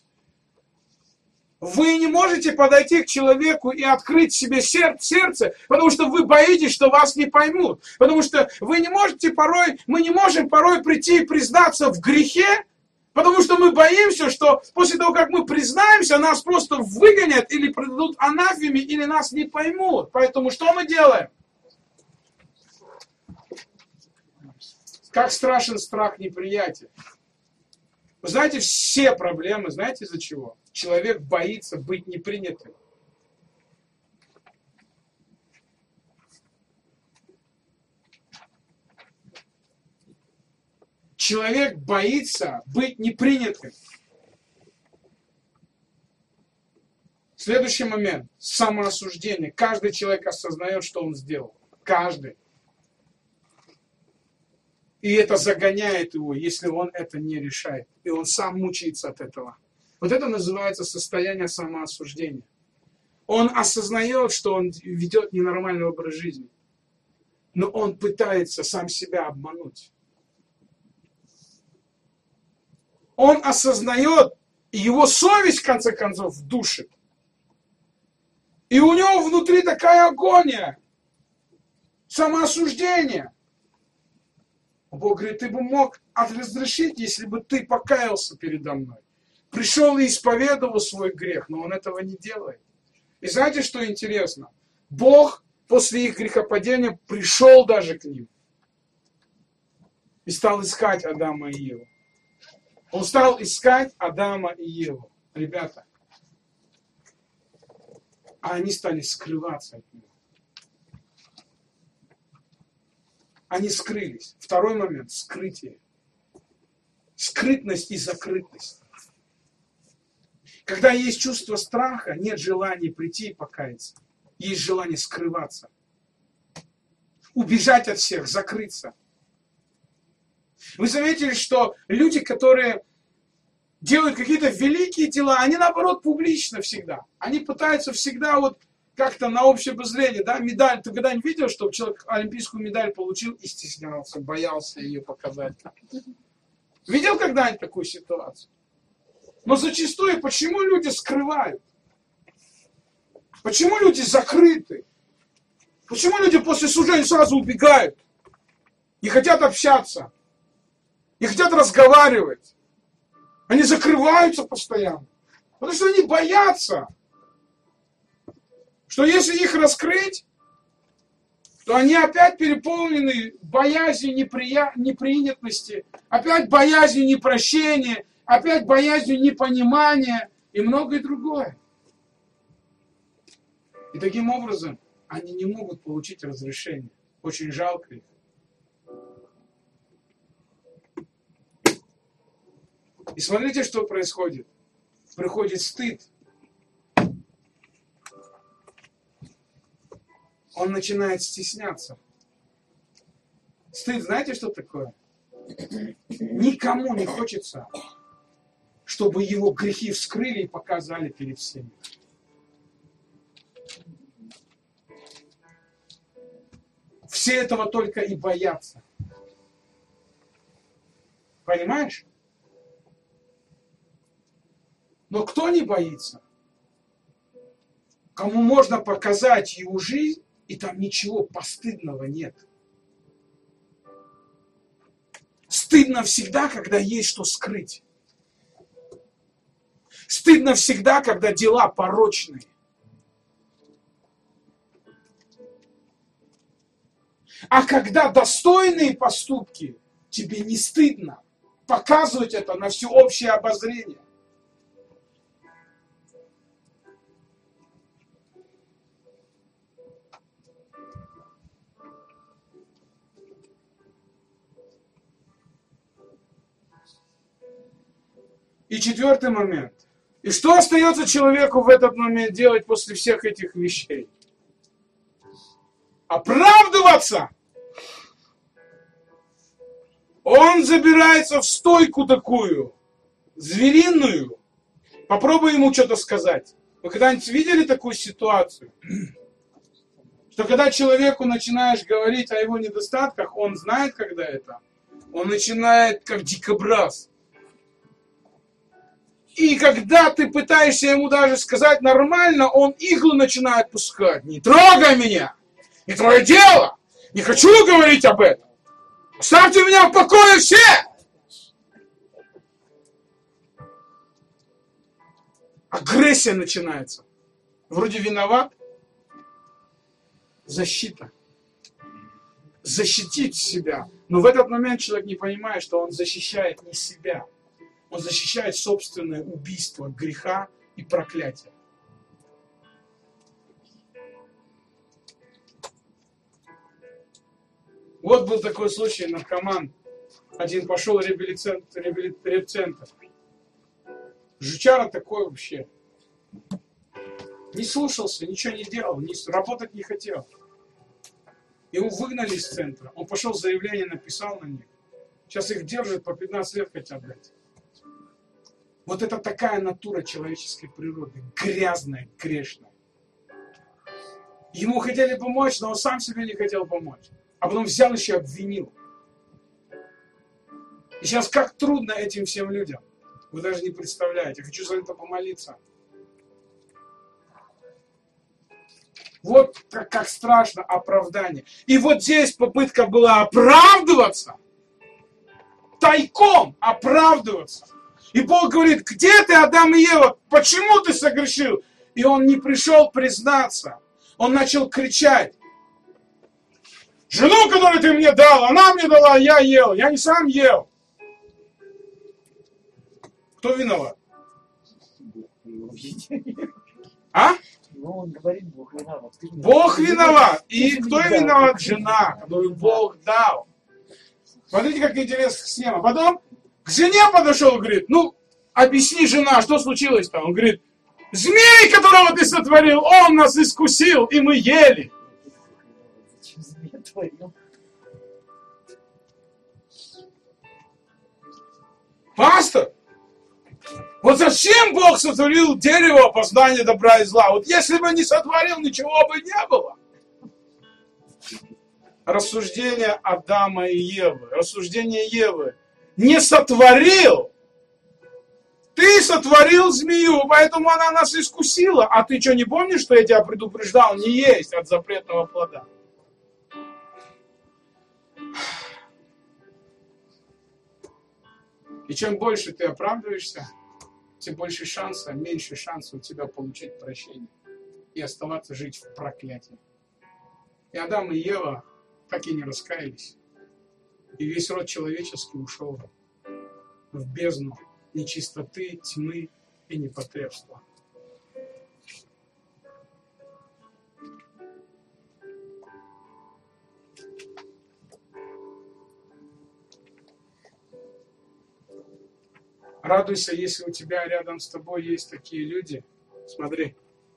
Вы не можете подойти к человеку и открыть себе сердце, потому что вы боитесь, что вас не поймут. Потому что вы не можете порой, мы не можем порой прийти и признаться в грехе, потому что мы боимся, что после того, как мы признаемся, нас просто выгонят или предадут анафеме, или нас не поймут. Поэтому что мы делаем? Как страшен страх неприятия. Вы знаете, все проблемы, знаете из-за чего? Человек боится быть непринятым. Человек боится быть непринятым. Следующий момент. Самоосуждение. Каждый человек осознает, что он сделал. Каждый. И это загоняет его, если он это не решает. И он сам мучается от этого. Вот это называется состояние самоосуждения. Он осознает, что он ведет ненормальный образ жизни. Но он пытается сам себя обмануть. Он осознает, и его совесть, в конце концов, душит. И у него внутри такая агония, самоосуждение. Бог говорит, ты бы мог разрешить, если бы ты покаялся передо мной. Пришел и исповедовал свой грех, но он этого не делает. И знаете, что интересно? Бог после их грехопадения пришел даже к ним. И стал искать Адама и Еву. Он стал искать Адама и Еву. Ребята. А они стали скрываться от него. Они скрылись. Второй момент – скрытие. Скрытность и закрытность. Когда есть чувство страха, нет желания прийти и покаяться. Есть желание скрываться. Убежать от всех, закрыться. Вы заметили, что люди, которые делают какие-то великие дела, они наоборот публично всегда. Они пытаются всегда вот как-то на общее обозрение, да, медаль. Ты когда-нибудь видел, что человек олимпийскую медаль получил и стеснялся, боялся ее показать? Видел когда-нибудь такую ситуацию? Но зачастую почему люди скрывают? Почему люди закрыты? Почему люди после служения сразу убегают? Не хотят общаться. Не хотят разговаривать. Они закрываются постоянно. Потому что они боятся, что если их раскрыть, то они опять переполнены боязнью неприя... непринятности, опять боязнью непрощения, опять боязнью непонимания и многое другое. И таким образом они не могут получить разрешение. Очень жалко их. И смотрите, что происходит. Приходит стыд. Он начинает стесняться. Стыд, знаете, что такое? Никому не хочется, чтобы его грехи вскрыли и показали перед всеми. Все этого только и боятся. Понимаешь? Но кто не боится? Кому можно показать его жизнь, и там ничего постыдного нет. Стыдно всегда, когда есть что скрыть. Стыдно всегда, когда дела порочные. А когда достойные поступки, тебе не стыдно показывать это на всеобщее обозрение. И четвертый момент. И что остается человеку в этот момент делать после всех этих вещей? Оправдываться. Он забирается в стойку такую, звериную. Попробуй ему что-то сказать. Вы когда-нибудь видели такую ситуацию? Что когда человеку начинаешь говорить о его недостатках, он знает, когда это. Он начинает как дикобраз. И когда ты пытаешься ему даже сказать нормально, он иглу начинает пускать. Не трогай меня! Не твое дело! Не хочу говорить об этом! Оставьте меня в покое все! Агрессия начинается. Вроде виноват. Защита. Защитить себя. Но в этот момент человек не понимает, что он защищает не себя. Он защищает собственное убийство, греха и проклятия. Вот был такой случай, наркоман. Один пошел в реабилицентр, реабилицентр. Жучара такой вообще. Не слушался, ничего не делал, не, работать не хотел. Его выгнали из центра. Он пошел, заявление написал на них. Сейчас их держат, по пятнадцать лет хотят дать. Вот это такая натура человеческой природы. Грязная, грешная. Ему хотели помочь, но он сам себе не хотел помочь. А потом взял еще и обвинил. И сейчас как трудно этим всем людям. Вы даже не представляете. Я хочу за это помолиться. Вот как, как страшно оправдание. И вот здесь попытка была оправдываться. Тайком оправдываться. И Бог говорит, где ты, Адам и Ева? Почему ты согрешил? И он не пришел признаться. Он начал кричать. Жену, которую ты мне дал, она мне дала, я ел. Я не сам ел. Кто виноват? А? Ну, он говорит, Бог виноват. Бог виноват. И кто виноват? Жена, которую Бог дал. Смотрите, как интересная схема. Потом к жене подошел и говорит, ну, объясни, жена, что случилось там? Он говорит, змей, которого ты сотворил, он нас искусил, и мы ели. Зачем змея творил? Пастор, вот зачем Бог сотворил дерево познания добра и зла? Вот если бы не сотворил, ничего бы не было. Рассуждение Адама и Евы. Рассуждение Евы. Не сотворил. Ты сотворил змею, поэтому она нас искусила. А ты что, не помнишь, что я тебя предупреждал? Не есть от запретного плода. И чем больше ты оправдываешься, тем больше шанса, меньше шанса у тебя получить прощение и оставаться жить в проклятии. И Адам и Ева так и не раскаялись. И весь род человеческий ушел в бездну нечистоты, тьмы и непотребства. Радуйся, если у тебя рядом с тобой есть такие люди. Смотри.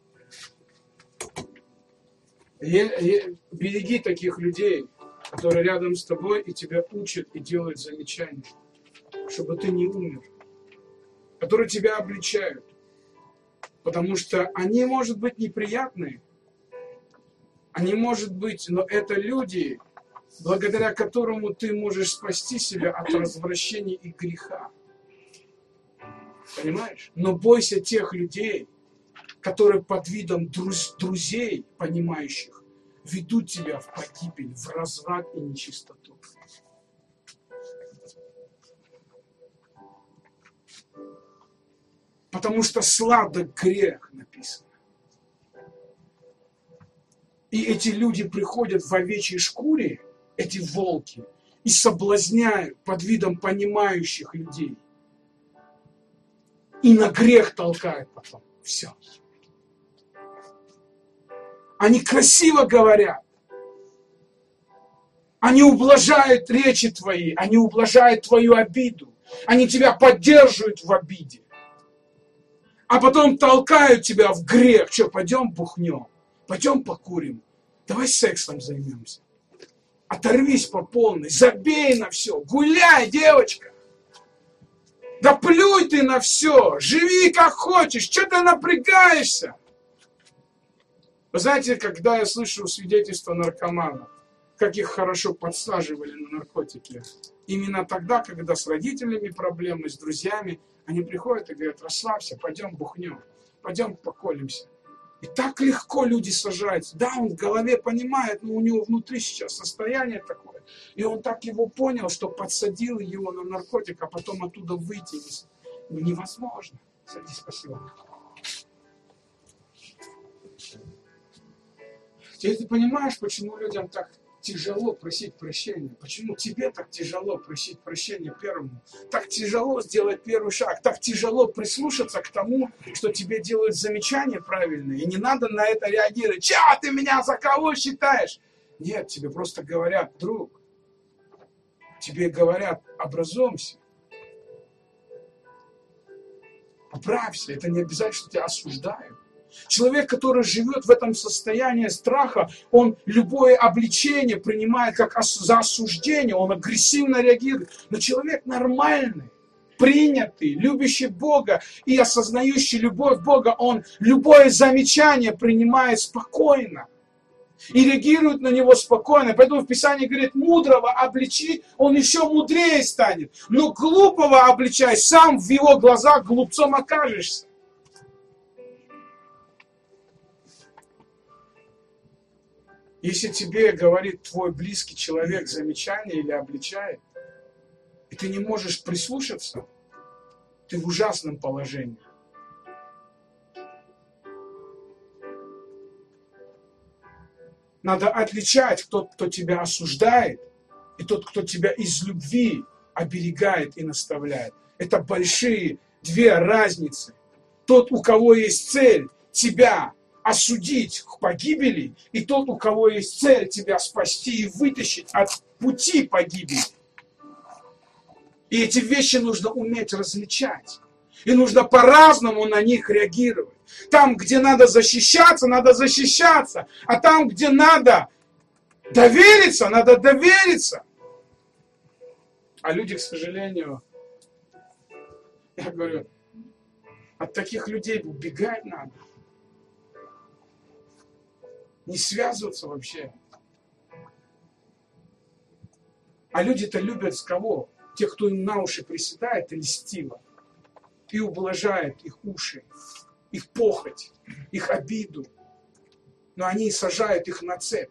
Береги таких людей, которые рядом с тобой и тебя учат и делают замечания, чтобы ты не умер. Которые тебя обличают. Потому что они, может быть, неприятные. Они, может быть, но это люди, благодаря которому ты можешь спасти себя от развращения и греха. Понимаешь? Но бойся тех людей, которые под видом друз- друзей, понимающих, ведут тебя в погибель, в разврат и нечистоту. Потому что сладок грех написано. И эти люди приходят в овечьей шкуре, эти волки, и соблазняют под видом понимающих людей. И на грех толкают потом. Все. Они красиво говорят. Они ублажают речи твои. Они ублажают твою обиду. Они тебя поддерживают в обиде. А потом толкают тебя в грех. Что, пойдем бухнем? Пойдем покурим? Давай сексом займемся. Оторвись по полной. Забей на все. Гуляй, девочка. Да плюй ты на все, живи как хочешь, что ты напрягаешься? Вы знаете, когда я слышу свидетельства наркоманов, как их хорошо подсаживали на наркотики, именно тогда, когда с родителями проблемы, с друзьями, они приходят и говорят, расслабься, пойдем бухнем, пойдем поколемся. И так легко люди сажаются. Да, он в голове понимает, но у него внутри сейчас состояние такое. И он так его понял, что подсадил его на наркотик, а потом оттуда выйти невозможно. Садись, спасибо. Теперь ты понимаешь, почему людям так тяжело просить прощения? Почему тебе так тяжело просить прощения первому? Так тяжело сделать первый шаг, так тяжело прислушаться к тому, что тебе делают замечания правильные, и не надо на это реагировать. Чё ты меня за кого считаешь? Нет, тебе просто говорят, друг, тебе говорят, образуемся. Поправься, это не обязательно, что тебя осуждают. Человек, который живет в этом состоянии страха, он любое обличение принимает как за осуждение, он агрессивно реагирует. Но человек нормальный, принятый, любящий Бога и осознающий любовь Бога, он любое замечание принимает спокойно и реагирует на него спокойно. Поэтому в Писании говорит, мудрого обличи, он еще мудрее станет. Но глупого обличай, сам в его глазах глупцом окажешься. Если тебе говорит твой близкий человек замечание или обличает, и ты не можешь прислушаться, ты в ужасном положении. Надо отличать тот, кто тебя осуждает, и тот, кто тебя из любви оберегает и наставляет. Это большие две разницы. Тот, у кого есть цель тебя осудить к погибели, и тот, у кого есть цель тебя спасти и вытащить от пути погибели. И эти вещи нужно уметь различать. И нужно по-разному на них реагировать. Там, где надо защищаться, надо защищаться. А там, где надо довериться, надо довериться. А люди, к сожалению, я говорю, от таких людей убегать надо. Не связываться вообще. А люди-то любят с кого? Тех, кто им на уши приседает и льстиво. И ублажает их уши, их похоть, их обиду. Но они сажают их на цепь.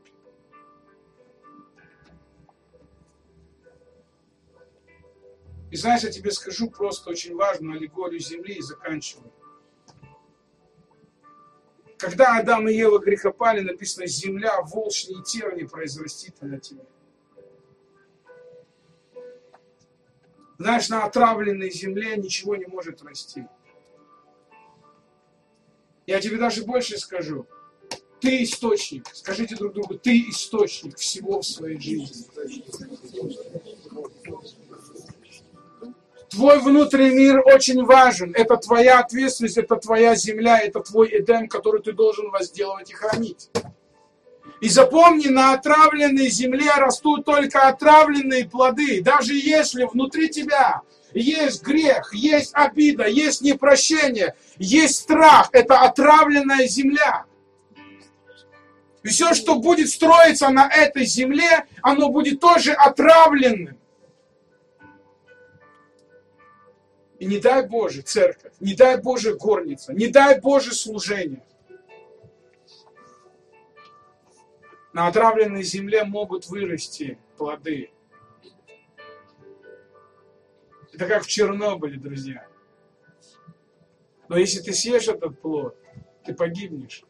И знаешь, я тебе скажу просто очень важную аллегорию земли и заканчиваю. Когда Адам и Ева грехопали, написано, земля, волшни и терни произрастит на тебе. Знаешь, на отравленной земле ничего не может расти. Я тебе даже больше скажу. Ты источник. Скажите друг другу, ты источник всего в своей жизни. Твой внутренний мир очень важен. Это твоя ответственность, это твоя земля, это твой Эдем, который ты должен возделывать и хранить. И запомни, на отравленной земле растут только отравленные плоды. Даже если внутри тебя есть грех, есть обида, есть непрощение, есть страх, это отравленная земля. И все, что будет строиться на этой земле, оно будет тоже отравленным. И не дай Боже церковь, не дай Боже горница, не дай Боже служение. На отравленной земле могут вырасти плоды. Это как в Чернобыле, друзья. Но если ты съешь этот плод, ты погибнешь.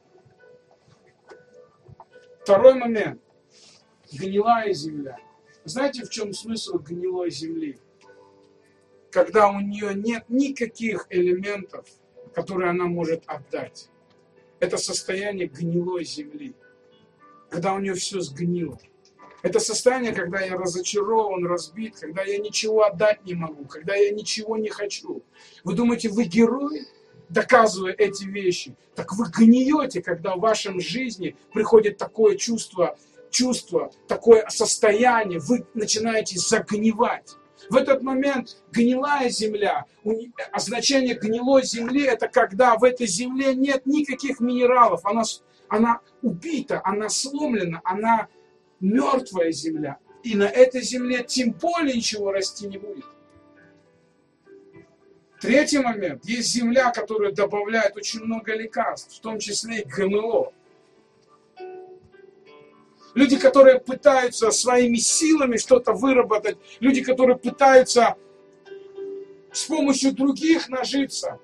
Второй момент. Гнилая земля. Знаете, в чем смысл гнилой земли? Когда у нее нет никаких элементов, которые она может отдать. Это состояние гнилой земли. Когда у нее все сгнило. Это состояние, когда я разочарован, разбит, когда я ничего отдать не могу, когда я ничего не хочу. Вы думаете, вы герои, доказывая эти вещи? Так вы гниете, когда в вашем жизни приходит такое чувство, чувство, такое состояние, вы начинаете загнивать. В этот момент гнилая земля, а значение гнилой земли, это когда в этой земле нет никаких минералов, она, она убита, она сломлена, она мертвая земля. И на этой земле тем более ничего расти не будет. Третий момент. Есть земля, которая добавляет очень много лекарств, в том числе и ГМО. Люди, которые пытаются своими силами что-то выработать, люди, которые пытаются с помощью других нажиться,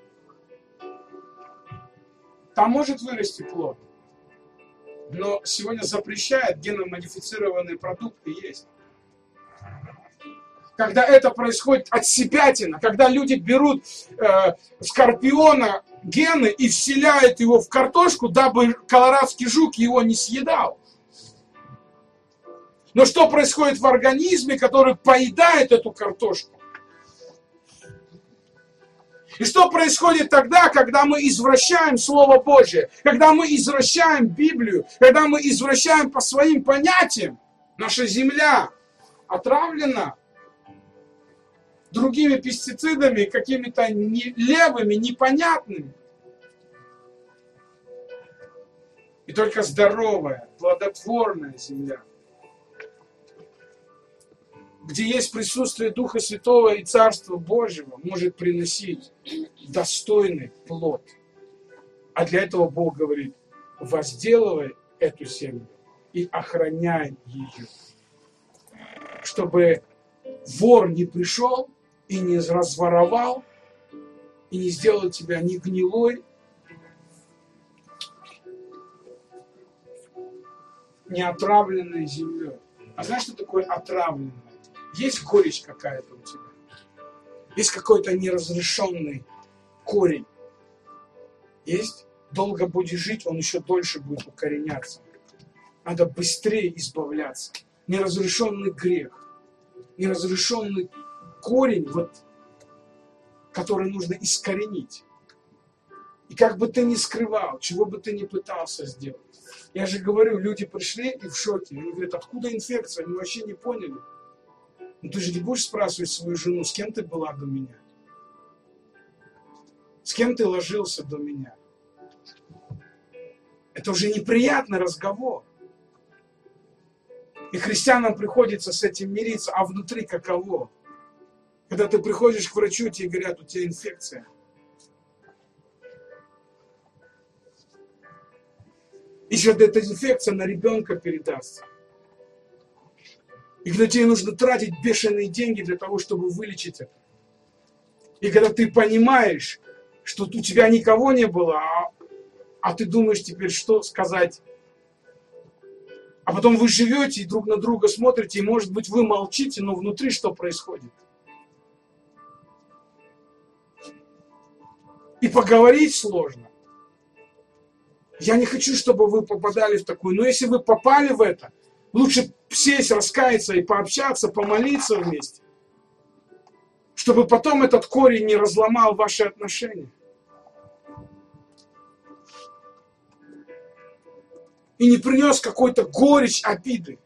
там может вырасти плод. Но сегодня запрещает геномодифицированные продукты есть. Когда это происходит от себятина, когда люди берут э, скорпиона гены и вселяют его в картошку, дабы колорадский жук его не съедал. Но что происходит в организме, который поедает эту картошку? И что происходит тогда, когда мы извращаем Слово Божие, когда мы извращаем Библию, когда мы извращаем по своим понятиям? Наша земля отравлена другими пестицидами, какими-то не, левыми, непонятными. И только здоровая, плодотворная земля, где есть присутствие Духа Святого и Царства Божьего, может приносить достойный плод. А для этого Бог говорит: возделывай эту землю и охраняй ее, чтобы вор не пришел и не разворовал, и не сделал тебя ни гнилой, ни отравленной землей. А знаешь, что такое отравленное? Есть горечь какая-то у тебя? Есть какой-то неразрешенный корень? Есть? Долго будешь жить, он еще дольше будет укореняться. Надо быстрее избавляться. Неразрешенный грех, неразрешенный корень, вот, который нужно искоренить. И как бы ты ни скрывал, чего бы ты ни пытался сделать. Я же говорю, люди пришли и в шоке. Они говорят: откуда инфекция? Они вообще не поняли. Ну ты же не будешь спрашивать свою жену, с кем ты была до меня? С кем ты ложился до меня? Это уже неприятный разговор. И христианам приходится с этим мириться. А внутри каково? Когда ты приходишь к врачу, тебе говорят: у тебя инфекция. Еще эта инфекция на ребенка передастся. И когда тебе нужно тратить бешеные деньги для того, чтобы вылечить это. И когда ты понимаешь, что у тебя никого не было, а, а ты думаешь теперь, что сказать. А потом вы живете и друг на друга смотрите, и может быть вы молчите, но внутри что происходит? И поговорить сложно. Я не хочу, чтобы вы попадали в такую, но если вы попали в это, лучше сесть, раскаяться и пообщаться, помолиться вместе, чтобы потом этот корень не разломал ваши отношения. И не принес какой-то горечь обиды.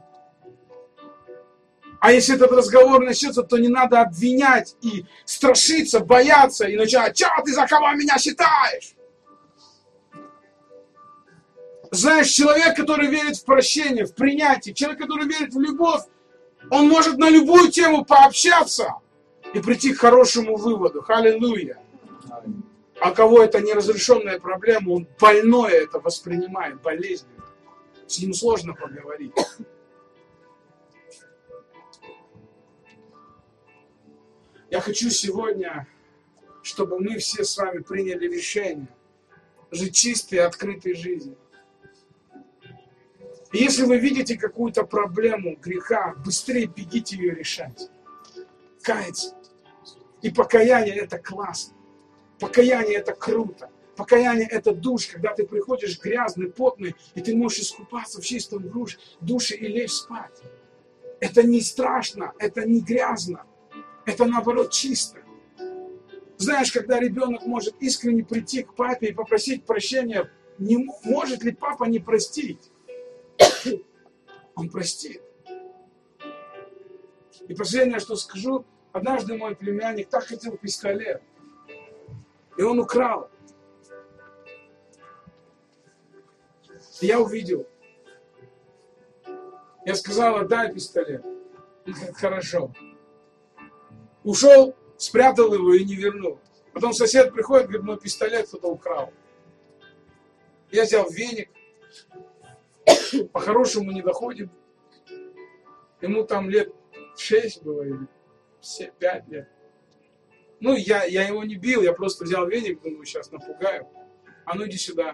А если этот разговор начнется, то не надо обвинять и страшиться, бояться и начать: «Чё ты за кого меня считаешь?» Знаешь, человек, который верит в прощение, в принятие, человек, который верит в любовь, он может на любую тему пообщаться и прийти к хорошему выводу. Аллилуйя. А кого это неразрешенная проблема, он больное это воспринимает, болезненно. С ним сложно поговорить. Я хочу сегодня, чтобы мы все с вами приняли решение жить чистой и открытой жизнью. И если вы видите какую-то проблему греха, быстрее бегите ее решать. Каяться. И покаяние это классно. Покаяние это круто. Покаяние это душ, когда ты приходишь грязный, потный, и ты можешь искупаться в чистом душе и лечь спать. Это не страшно, это не грязно. Это наоборот чисто. Знаешь, когда ребенок может искренне прийти к папе и попросить прощения, не может ли папа не простить? Он простит. И последнее, что скажу, однажды мой племянник так хотел пистолет. И он украл. И я увидел. Я сказал: отдай пистолет. Он говорит: хорошо. Ушел, спрятал его и не вернул. Потом сосед приходит, говорит: мой пистолет кто-то украл. Я взял веник. По-хорошему не доходит. Ему там лет шесть было или пять лет. Ну, я, я его не бил, я просто взял веник, думаю, сейчас напугаю. А ну иди сюда.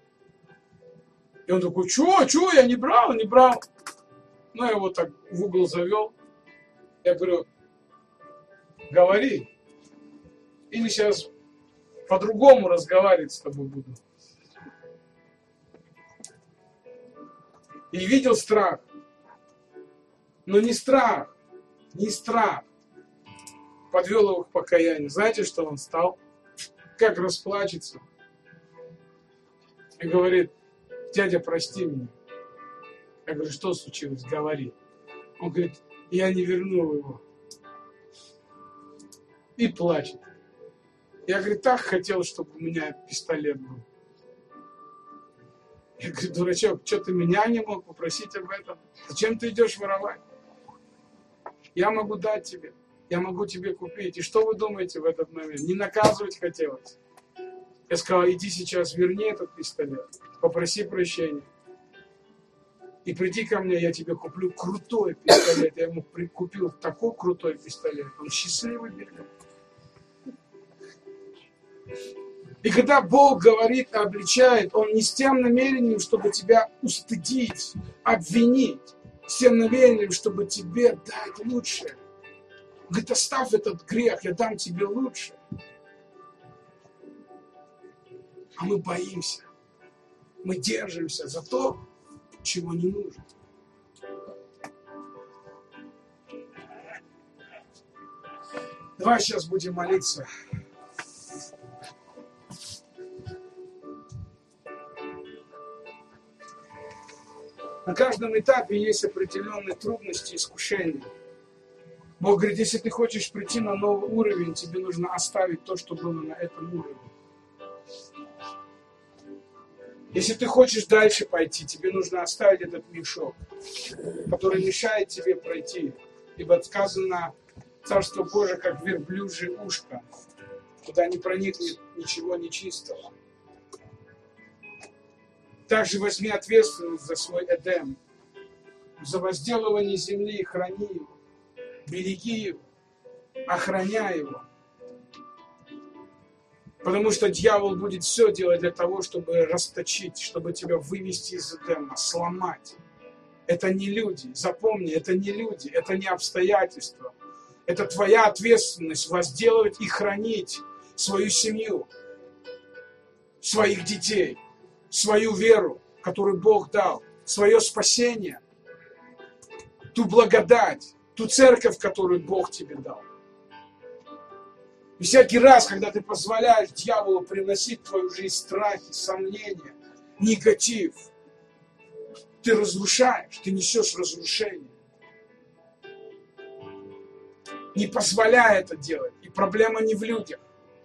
И он такой: чё, чё, я не брал, не брал. Ну, я его так в угол завел. Я говорю: говори. Или сейчас по-другому разговаривать с тобой буду. И видел страх. Но не страх, не страх подвел его к покаянию. Знаете, что он стал? Как расплачется. И говорит: дядя, прости меня. Я говорю: что случилось? Говори. Он говорит: я не вернул его. И плачет. Я, говорит, так хотел, чтобы у меня пистолет был. Я говорю: дурачок, что ты меня не мог попросить об этом? Зачем ты идешь воровать? Я могу дать тебе. Я могу тебе купить. И что вы думаете в этот момент? Не наказывать хотелось. Я сказал: иди сейчас, верни этот пистолет. Попроси прощения. И приди ко мне, я тебе куплю крутой пистолет. Я ему купил такой крутой пистолет. Он счастливый бегал. И когда Бог говорит, обличает, Он не с тем намерением, чтобы тебя устыдить, обвинить, с тем намерением, чтобы тебе дать лучшее. Он говорит: оставь этот грех, я дам тебе лучше. А мы боимся. Мы держимся за то, чего не нужно. Давай сейчас будем молиться. На каждом этапе есть определенные трудности и искушения. Бог говорит: если ты хочешь прийти на новый уровень, тебе нужно оставить то, что было на этом уровне. Если ты хочешь дальше пойти, тебе нужно оставить этот мешок, который мешает тебе пройти. Ибо сказано: Царство Божие, как верблюжье ушко, куда не проникнет ничего нечистого. Также возьми ответственность за свой Эдем, за возделывание земли, и храни его, береги его, охраняй его. Потому что дьявол будет все делать для того, чтобы расточить, чтобы тебя вывести из Эдема, сломать. Это не люди, запомни, это не люди, это не обстоятельства. Это твоя ответственность возделывать и хранить свою семью, своих детей, свою веру, которую Бог дал, свое спасение, ту благодать, ту церковь, которую Бог тебе дал. И всякий раз, когда ты позволяешь дьяволу приносить в твою жизнь страхи, сомнения, негатив, ты разрушаешь, ты несешь разрушение. Не позволяй это делать. И проблема не в людях.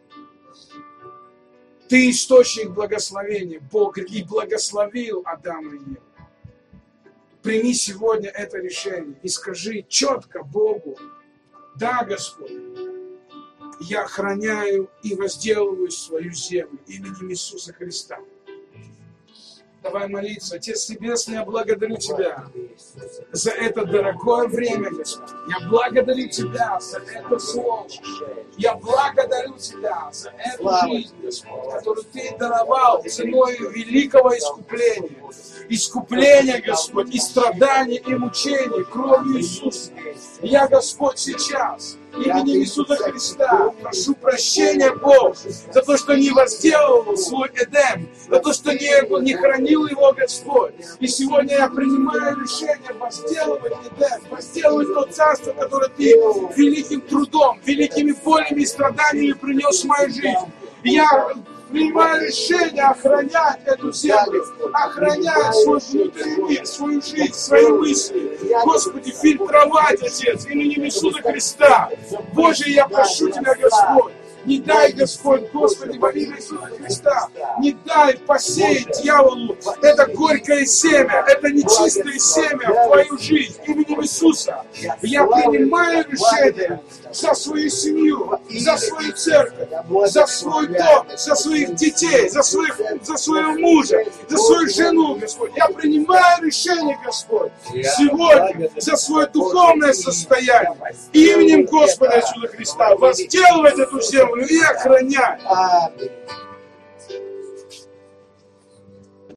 Ты источник благословения. Бог и благословил Адама и Еву. Прими сегодня это решение и скажи четко Богу: да, Господь, я охраняю и возделываю свою землю именем Иисуса Христа. Давай молиться. Отец Небесный, я благодарю Тебя за это дорогое время, Господь. Я благодарю Тебя за это слово. Я благодарю Тебя за эту жизнь, Господь, которую Ты даровал ценой великого искупления. Искупление, Господь, и страдания, и мучения кровью Иисуса. Я, Господь, сейчас именем Иисуса Христа прошу прощения, Бог, за то, что не возделывал свой Эдем, за то, что не, не хранил его, Господь. И сегодня я принимаю решение возделывать Эдем, возделывать то царство, которое Ты великим трудом, великими болями и страданиями принес в мою жизнь. И я принимаю решение охранять эту землю, охранять свой внутренний мир, свою жизнь, свои мысли. Господи, фильтровать, Отец, именем Иисуса Христа. Боже, я прошу Тебя, Господь, не дай, Господь, Господи, во имя Иисуса Христа, не дай посеять дьяволу это горькое семя, это нечистое семя в Твою жизнь, именем Иисуса. Я принимаю решение за свою семью, за свою церковь, за свой дом, за своих детей, за, своих, за своего мужа, за свою жену, Господь. Я принимаю решение, Господь, сегодня за свое духовное состояние, именем Господа Иисуса Христа, возделывать эту землю и охранять.